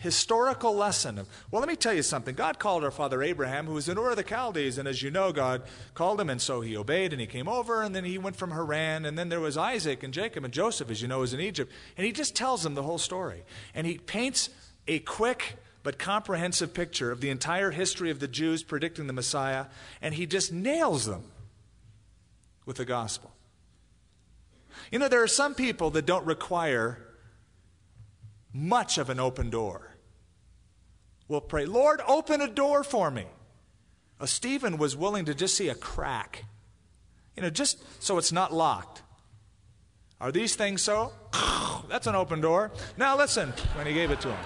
historical lesson of, well, let me tell you something. God called our father Abraham, who was in Ur of the Chaldees, and as you know, God called him, and so he obeyed, and he came over, and then he went from Haran, and then there was Isaac and Jacob, and Joseph, as you know, was in Egypt. And he just tells them the whole story. And he paints a quick but comprehensive picture of the entire history of the Jews predicting the Messiah, and he just nails them with the gospel. You know, there are some people that don't require much of an open door. We'll pray, Lord, open a door for me. Stephen was willing to just see a crack, just so it's not locked. Are these things so? That's an open door. Now listen, when he gave it to him.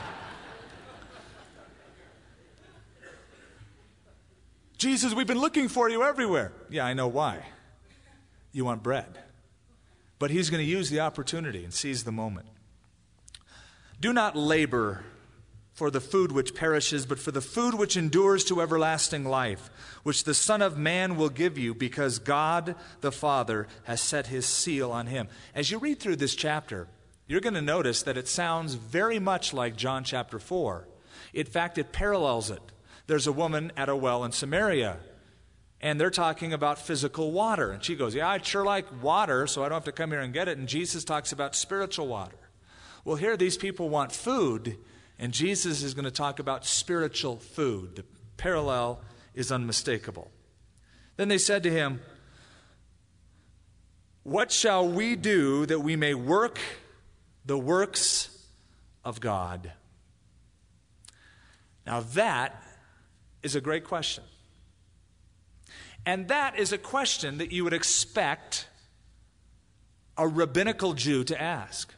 Jesus, we've been looking for you everywhere. Yeah, I know why. You want bread. But he's going to use the opportunity and seize the moment. Do not labor for the food which perishes, but for the food which endures to everlasting life, which the Son of Man will give you, because God the Father has set his seal on him. As you read through this chapter, you're going to notice that it sounds very much like John chapter 4. In fact, it parallels it. There's a woman at a well in Samaria, and they're talking about physical water. And she goes, yeah, I'd sure like water, so I don't have to come here and get it. And Jesus talks about spiritual water. Well, here these people want food, and Jesus is going to talk about spiritual food. The parallel is unmistakable. Then they said to him, what shall we do that we may work the works of God? Now that is a great question. And that is a question that you would expect a rabbinical Jew to ask.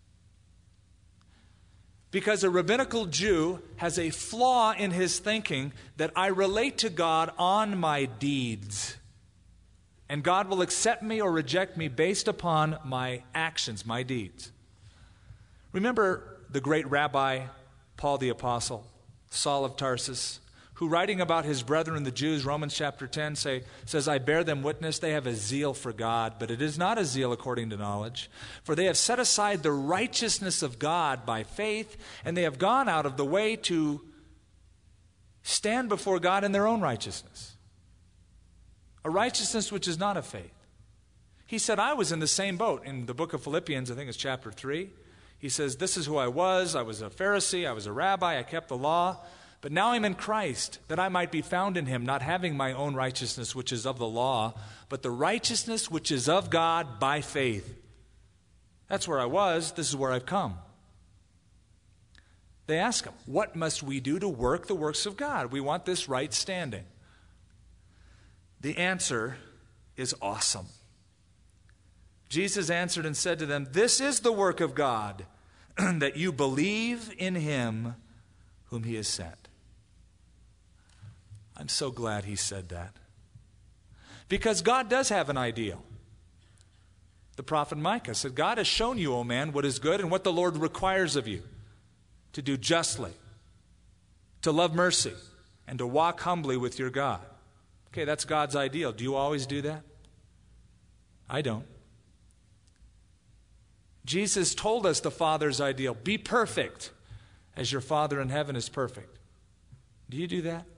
Because a rabbinical Jew has a flaw in his thinking that I relate to God on my deeds. And God will accept me or reject me based upon my actions, my deeds. Remember the great rabbi, Paul the Apostle, Saul of Tarsus, who writing about his brethren the Jews, Romans chapter 10 says, I bear them witness, they have a zeal for God, but it is not a zeal according to knowledge. For they have set aside the righteousness of God by faith, and they have gone out of the way to stand before God in their own righteousness. A righteousness which is not of faith. He said, I was in the same boat. In the book of Philippians, I think it's chapter 3, he says, this is who I was a Pharisee, I was a rabbi, I kept the law. But now I'm in Christ, that I might be found in him, not having my own righteousness, which is of the law, but the righteousness which is of God by faith. That's where I was. This is where I've come. They ask him, what must we do to work the works of God? We want this right standing. The answer is awesome. Jesus answered and said to them, this is the work of God, that you believe in him whom he has sent. I'm so glad he said that. Because God does have an ideal. The prophet Micah said, God has shown you, O man, what is good and what the Lord requires of you. To do justly, to love mercy, and to walk humbly with your God. Okay, that's God's ideal. Do you always do that? I don't. Jesus told us the Father's ideal. Be perfect as your Father in heaven is perfect. Do you do that?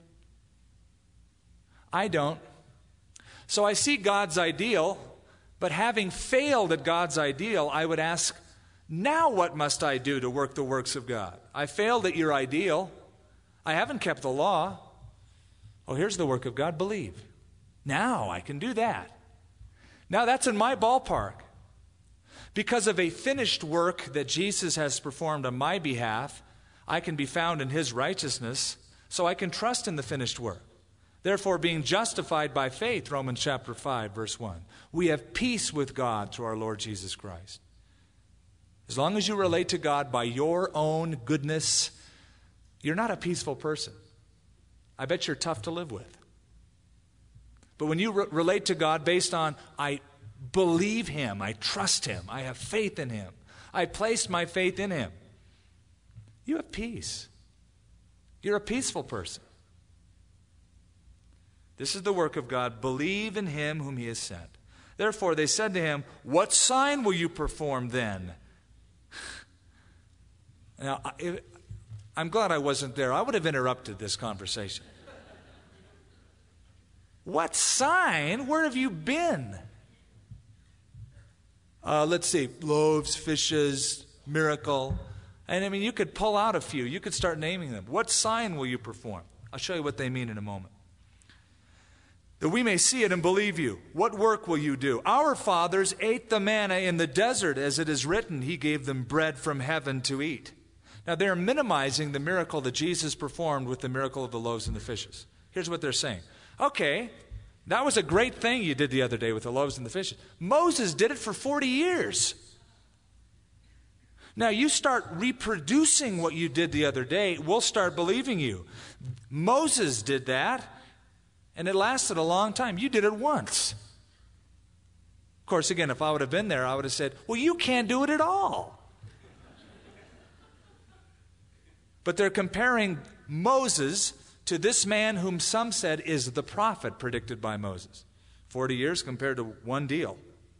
I don't. So I see God's ideal, but having failed at God's ideal, I would ask, now what must I do to work the works of God? I failed at your ideal. I haven't kept the law. Oh, here's the work of God, believe. Now I can do that. Now that's in my ballpark. Because of a finished work that Jesus has performed on my behalf, I can be found in his righteousness, so I can trust in the finished work. Therefore, being justified by faith, Romans chapter 5, verse 1, we have peace with God through our Lord Jesus Christ. As long as you relate to God by your own goodness, you're not a peaceful person. I bet you're tough to live with. But when you relate to God based on, I believe him, I trust him, I have faith in him, I placed my faith in him, you have peace. You're a peaceful person. This is the work of God. Believe in him whom he has sent. Therefore, they said to him, what sign will you perform then? Now, I'm glad I wasn't there. I would have interrupted this conversation. What sign? Where have you been? Let's see. Loaves, fishes, miracle. And I mean, you could pull out a few. You could start naming them. What sign will you perform? I'll show you what they mean in a moment. That we may see it and believe you. What work will you do? Our fathers ate the manna in the desert, as it is written, He gave them bread from heaven to eat. Now, they're minimizing the miracle that Jesus performed with the miracle of the loaves and the fishes. Here's what they're saying. Okay, that was a great thing you did the other day with the loaves and the fishes. Moses did it for 40 years. Now, you start reproducing what you did the other day, we'll start believing you. Moses did that, and it lasted a long time. You did it once. Of course, again, if I would have been there, I would have said, well, you can't do it at all. But they're comparing Moses to this man whom some said is the prophet predicted by Moses. 40 years compared to one deal.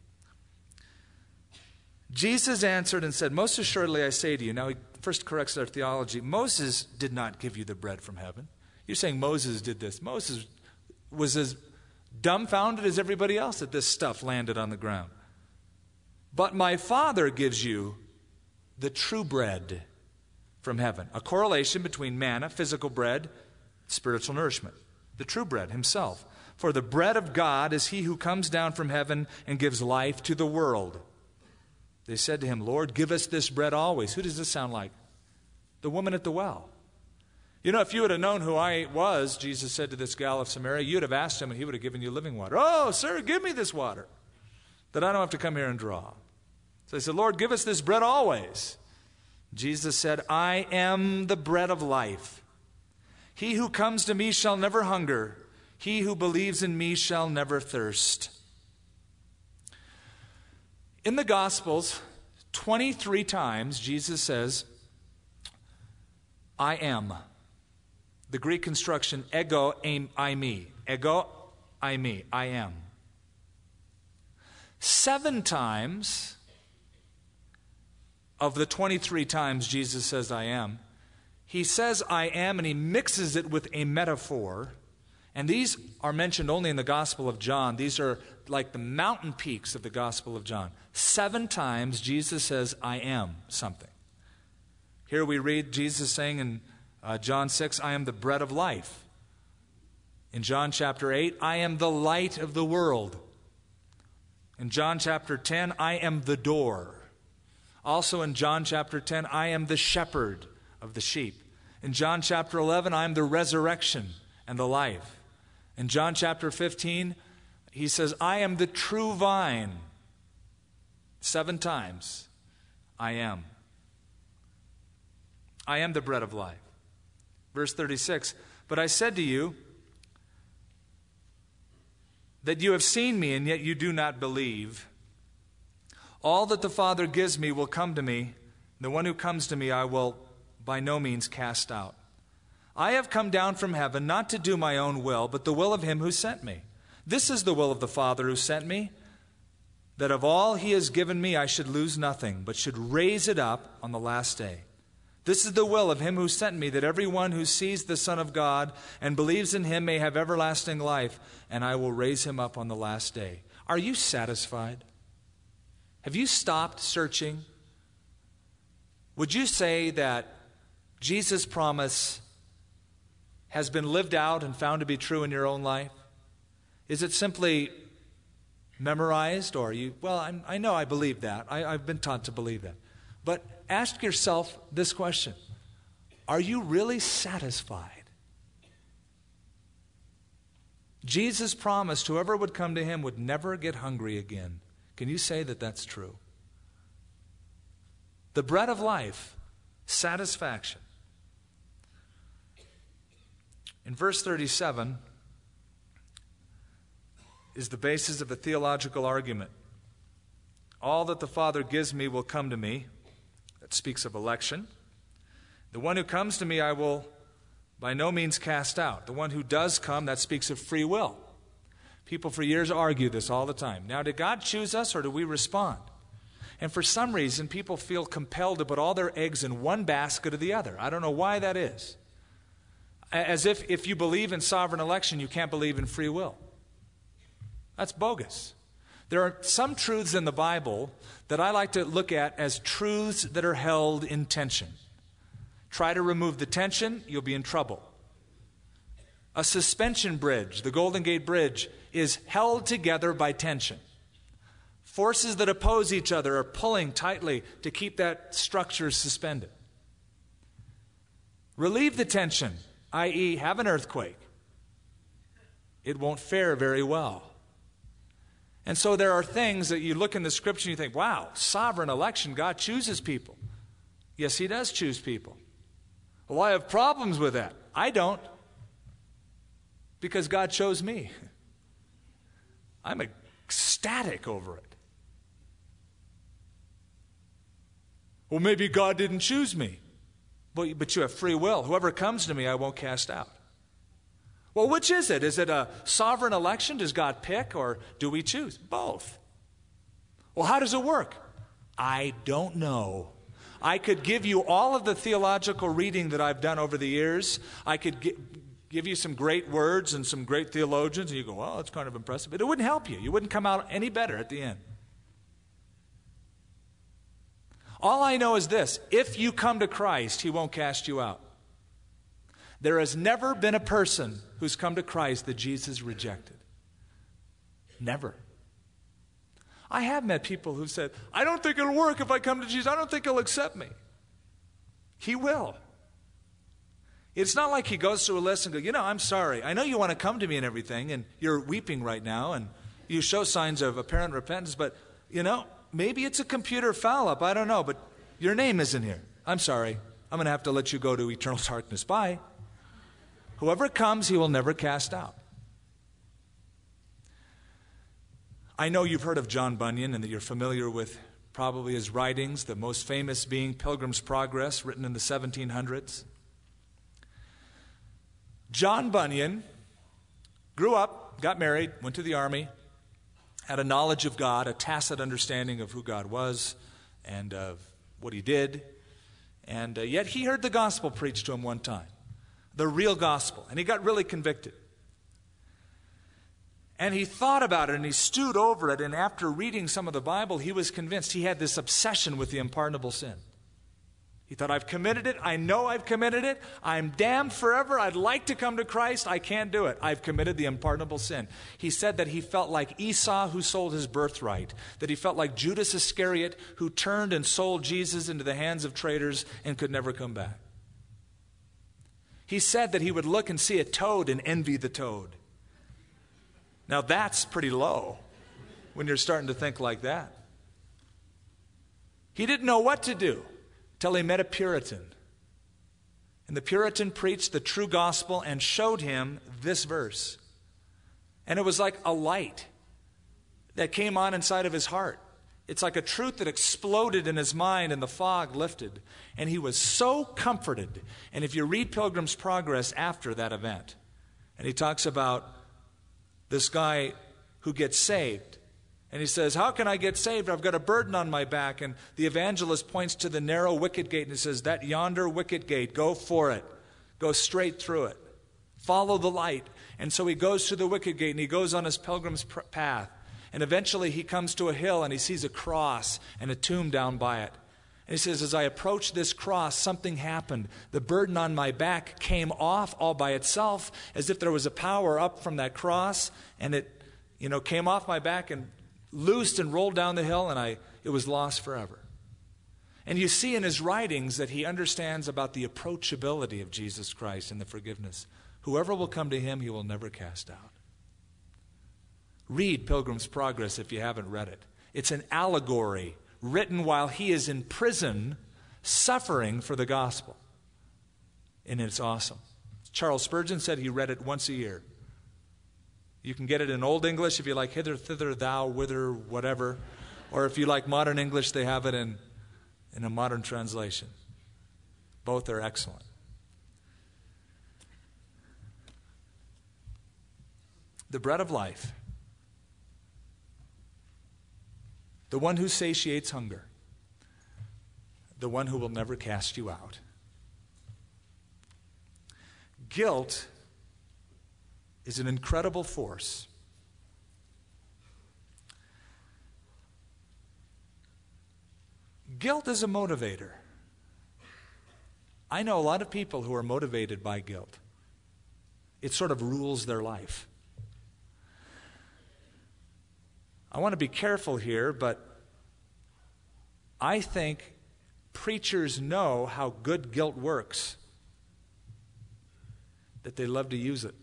Jesus answered and said, most assuredly I say to you. Now he first corrects their theology. Moses did not give you the bread from heaven. You're saying Moses did this. Moses was as dumbfounded as everybody else that this stuff landed on the ground. But my Father gives you the true bread from heaven. A correlation between manna, physical bread, spiritual nourishment. The true bread himself. For the bread of God is he who comes down from heaven and gives life to the world. They said to him, Lord, give us this bread always. Who does this sound like? The woman at the well. You know, if you would have known who I was, Jesus said to this gal of Samaria, you'd have asked him and he would have given you living water. Oh, sir, give me this water, that I don't have to come here and draw. So they said, Lord, give us this bread always. Jesus said, I am the bread of life. He who comes to me shall never hunger. He who believes in me shall never thirst. In the Gospels, 23 times Jesus says, I am. The Greek construction, ego eimi. Ego eimi. I am. 7 times of the 23 times Jesus says I am, he says I am and he mixes it with a metaphor. And these are mentioned only in the Gospel of John. These are like the mountain peaks of the Gospel of John. 7 times Jesus says, I am something. Here we read Jesus saying in John 6, I am the bread of life. In John chapter 8, I am the light of the world. In John chapter 10, I am the door. Also in John chapter 10, I am the shepherd of the sheep. In John chapter 11, I am the resurrection and the life. In John chapter 15, he says, I am the true vine. 7 times, I am. I am the bread of life. Verse 36, but I said to you that you have seen me and yet you do not believe. All that the Father gives me will come to me. The one who comes to me I will by no means cast out. I have come down from heaven not to do my own will, but the will of him who sent me. This is the will of the Father who sent me, that of all he has given me I should lose nothing, but should raise it up on the last day. This is the will of him who sent me, that everyone who sees the Son of God and believes in him may have everlasting life, and I will raise him up on the last day. Are you satisfied? Have you stopped searching? Would you say that Jesus' promise has been lived out and found to be true in your own life? Is it simply memorized, or I know I believe that. I've been taught to believe that. But ask yourself this question. Are you really satisfied? Jesus promised whoever would come to him would never get hungry again. Can you say that that's true? The bread of life, satisfaction. In verse 37 is the basis of a theological argument. All that the Father gives me will come to me. That speaks of election. The one who comes to me I will by no means cast out. The one who does come, that speaks of free will. People for years argue this all the time. Now, did God choose us or do we respond? And for some reason, people feel compelled to put all their eggs in one basket or the other. I don't know why that is. As if you believe in sovereign election, you can't believe in free will. That's bogus. There are some truths in the Bible that I like to look at as truths that are held in tension. Try to remove the tension, you'll be in trouble. A suspension bridge, the Golden Gate Bridge, is held together by tension. Forces that oppose each other are pulling tightly to keep that structure suspended. Relieve the tension, i.e., have an earthquake. It won't fare very well. And so there are things that you look in the Scripture and you think, wow, sovereign election, God chooses people. Yes, He does choose people. Well, I have problems with that. I don't. Because God chose me. I'm ecstatic over it. Well, maybe God didn't choose me. But you have free will. Whoever comes to me, I won't cast out. Well, which is it? Is it a sovereign election? Does God pick, or do we choose? Both. Well, how does it work? I don't know. I could give you all of the theological reading that I've done over the years. I could give you some great words and some great theologians, and you go, well, that's kind of impressive. But it wouldn't help you. You wouldn't come out any better at the end. All I know is this: if you come to Christ, He won't cast you out. There has never been a person who's come to Christ that Jesus rejected. Never. I have met people who said, I don't think it'll work if I come to Jesus. I don't think He'll accept me. He will. It's not like He goes through a list and goes, I'm sorry. I know you want to come to me and everything, and you're weeping right now, and you show signs of apparent repentance, but, maybe it's a computer foul-up. I don't know, but your name isn't here. I'm sorry. I'm going to have to let you go to eternal darkness. Bye. Whoever comes, He will never cast out. I know you've heard of John Bunyan and that you're familiar with probably his writings, the most famous being Pilgrim's Progress, written in the 1700s. John Bunyan grew up, got married, went to the army, had a knowledge of God, a tacit understanding of who God was and of what He did. And yet he heard the gospel preached to him one time, the real gospel, and he got really convicted. And he thought about it and he stewed over it, and after reading some of the Bible, he was convinced. He had this obsession with the unpardonable sin. He thought, I've committed it. I know I've committed it. I'm damned forever. I'd like to come to Christ. I can't do it. I've committed the unpardonable sin. He said that he felt like Esau who sold his birthright, that he felt like Judas Iscariot who turned and sold Jesus into the hands of traitors and could never come back. He said that he would look and see a toad and envy the toad. Now that's pretty low when you're starting to think like that. He didn't know what to do till he met a Puritan. And the Puritan preached the true gospel and showed him this verse. And it was like a light that came on inside of his heart. It's like a truth that exploded in his mind and the fog lifted. And he was so comforted. And if you read Pilgrim's Progress after that event, and he talks about this guy who gets saved. And he says, how can I get saved? I've got a burden on my back. And the evangelist points to the narrow wicket gate and he says, that yonder wicket gate, go for it. Go straight through it. Follow the light. And so he goes to the wicket gate and he goes on his pilgrim's path. And eventually he comes to a hill and he sees a cross and a tomb down by it. And he says, as I approached this cross, something happened. The burden on my back came off all by itself, as if there was a power up from that cross, and it, came off my back and loosed and rolled down the hill, and it was lost forever. And you see in his writings that he understands about the approachability of Jesus Christ and the forgiveness. Whoever will come to him, he will never cast out. Read Pilgrim's Progress if you haven't read it. It's an allegory written while he is in prison, suffering for the gospel. And it's awesome. Charles Spurgeon said he read it once a year. You can get it in Old English if you like hither, thither, thou, whither, whatever. Or if you like modern English, they have it in a modern translation. Both are excellent. The bread of life. The one who satiates hunger. the one who will never cast you out. Guilt is an incredible force. Guilt is a motivator. I know a lot of people who are motivated by guilt. It sort of rules their life. I want to be careful here, but I think preachers know how good guilt works, that they love to use it.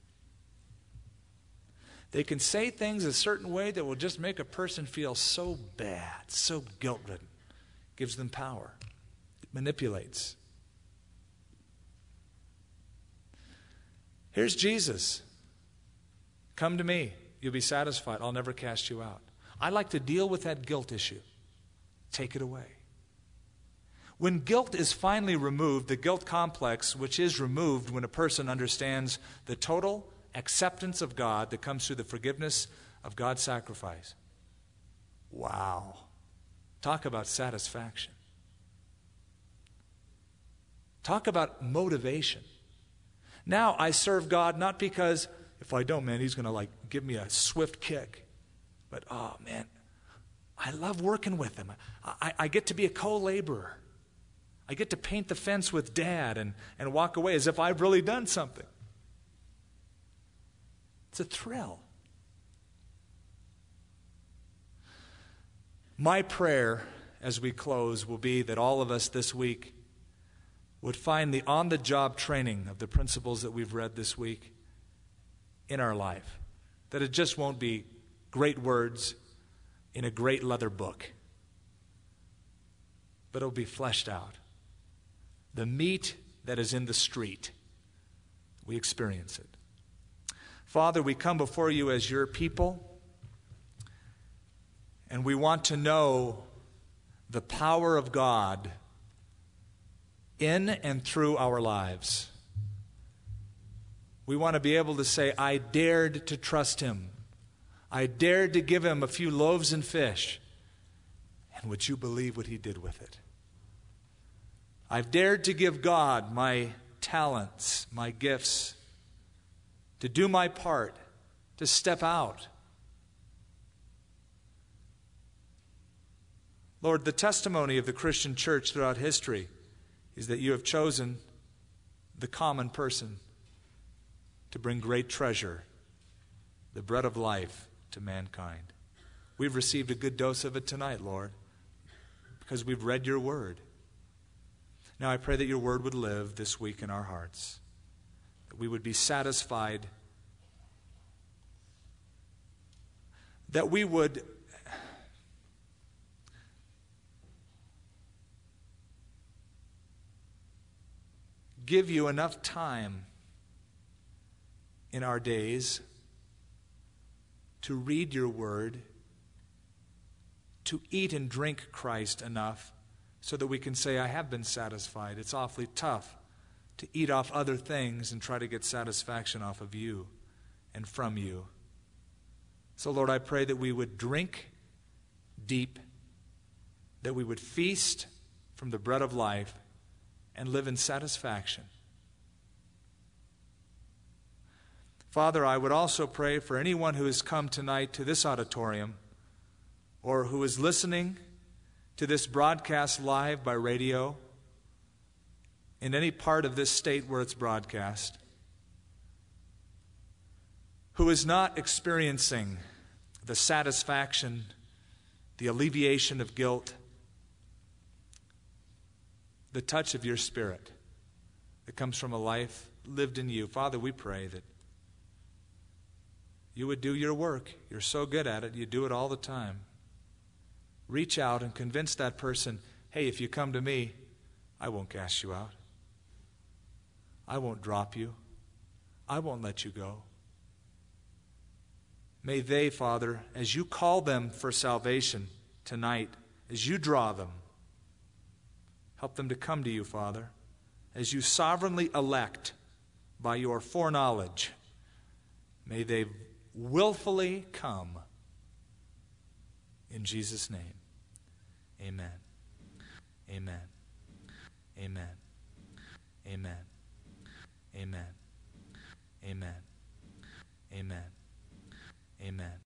They can say things a certain way that will just make a person feel so bad, so guilt-ridden. Gives them power. It manipulates. Here's Jesus. Come to me. You'll be satisfied. I'll never cast you out. I like to deal with that guilt issue. Take it away. When guilt is finally removed, the guilt complex, which is removed when a person understands the total acceptance of God that comes through the forgiveness of God's sacrifice. Wow. Talk about satisfaction. Talk about motivation. Now I serve God not because if I don't, man, He's going to give me a swift kick. But, oh, man, I love working with Him. I get to be a co-laborer. I get to paint the fence with Dad and walk away as if I've really done something. It's a thrill. My prayer as we close will be that all of us this week would find the on-the-job training of the principles that we've read this week in our life. That it just won't be great words in a great leather book, but it'll be fleshed out. The meat that is in the street, we experience it. Father, we come before you as your people, and we want to know the power of God in and through our lives. We want to be able to say, I dared to trust Him. I dared to give Him a few loaves and fish. And would you believe what He did with it? I've dared to give God my talents, my gifts, to do my part, to step out. Lord, the testimony of the Christian church throughout history is that you have chosen the common person to bring great treasure, the bread of life, to mankind. We've received a good dose of it tonight, Lord, because we've read your word. Now I pray that your word would live this week in our hearts, that we would be satisfied, that we would give you enough time in our days to read your word, to eat and drink Christ enough so that we can say, I have been satisfied. It's awfully tough to eat off other things and try to get satisfaction off of you and from you. So, Lord, I pray that we would drink deep, that we would feast from the bread of life and live in satisfaction. Father, I would also pray for anyone who has come tonight to this auditorium or who is listening to this broadcast live by radio in any part of this state where it's broadcast, who is not experiencing the satisfaction, the alleviation of guilt, the touch of your Spirit that comes from a life lived in you. Father, we pray that you would do your work. You're so good at it. You do it all the time. Reach out and convince that person, hey, if you come to me, I won't cast you out. I won't drop you. I won't let you go. May they, Father, as you call them for salvation tonight, as you draw them, help them to come to you, Father, as you sovereignly elect by your foreknowledge. May they willfully come. In Jesus' name, amen. Amen. Amen. Amen. Amen. Amen. Amen. Amen.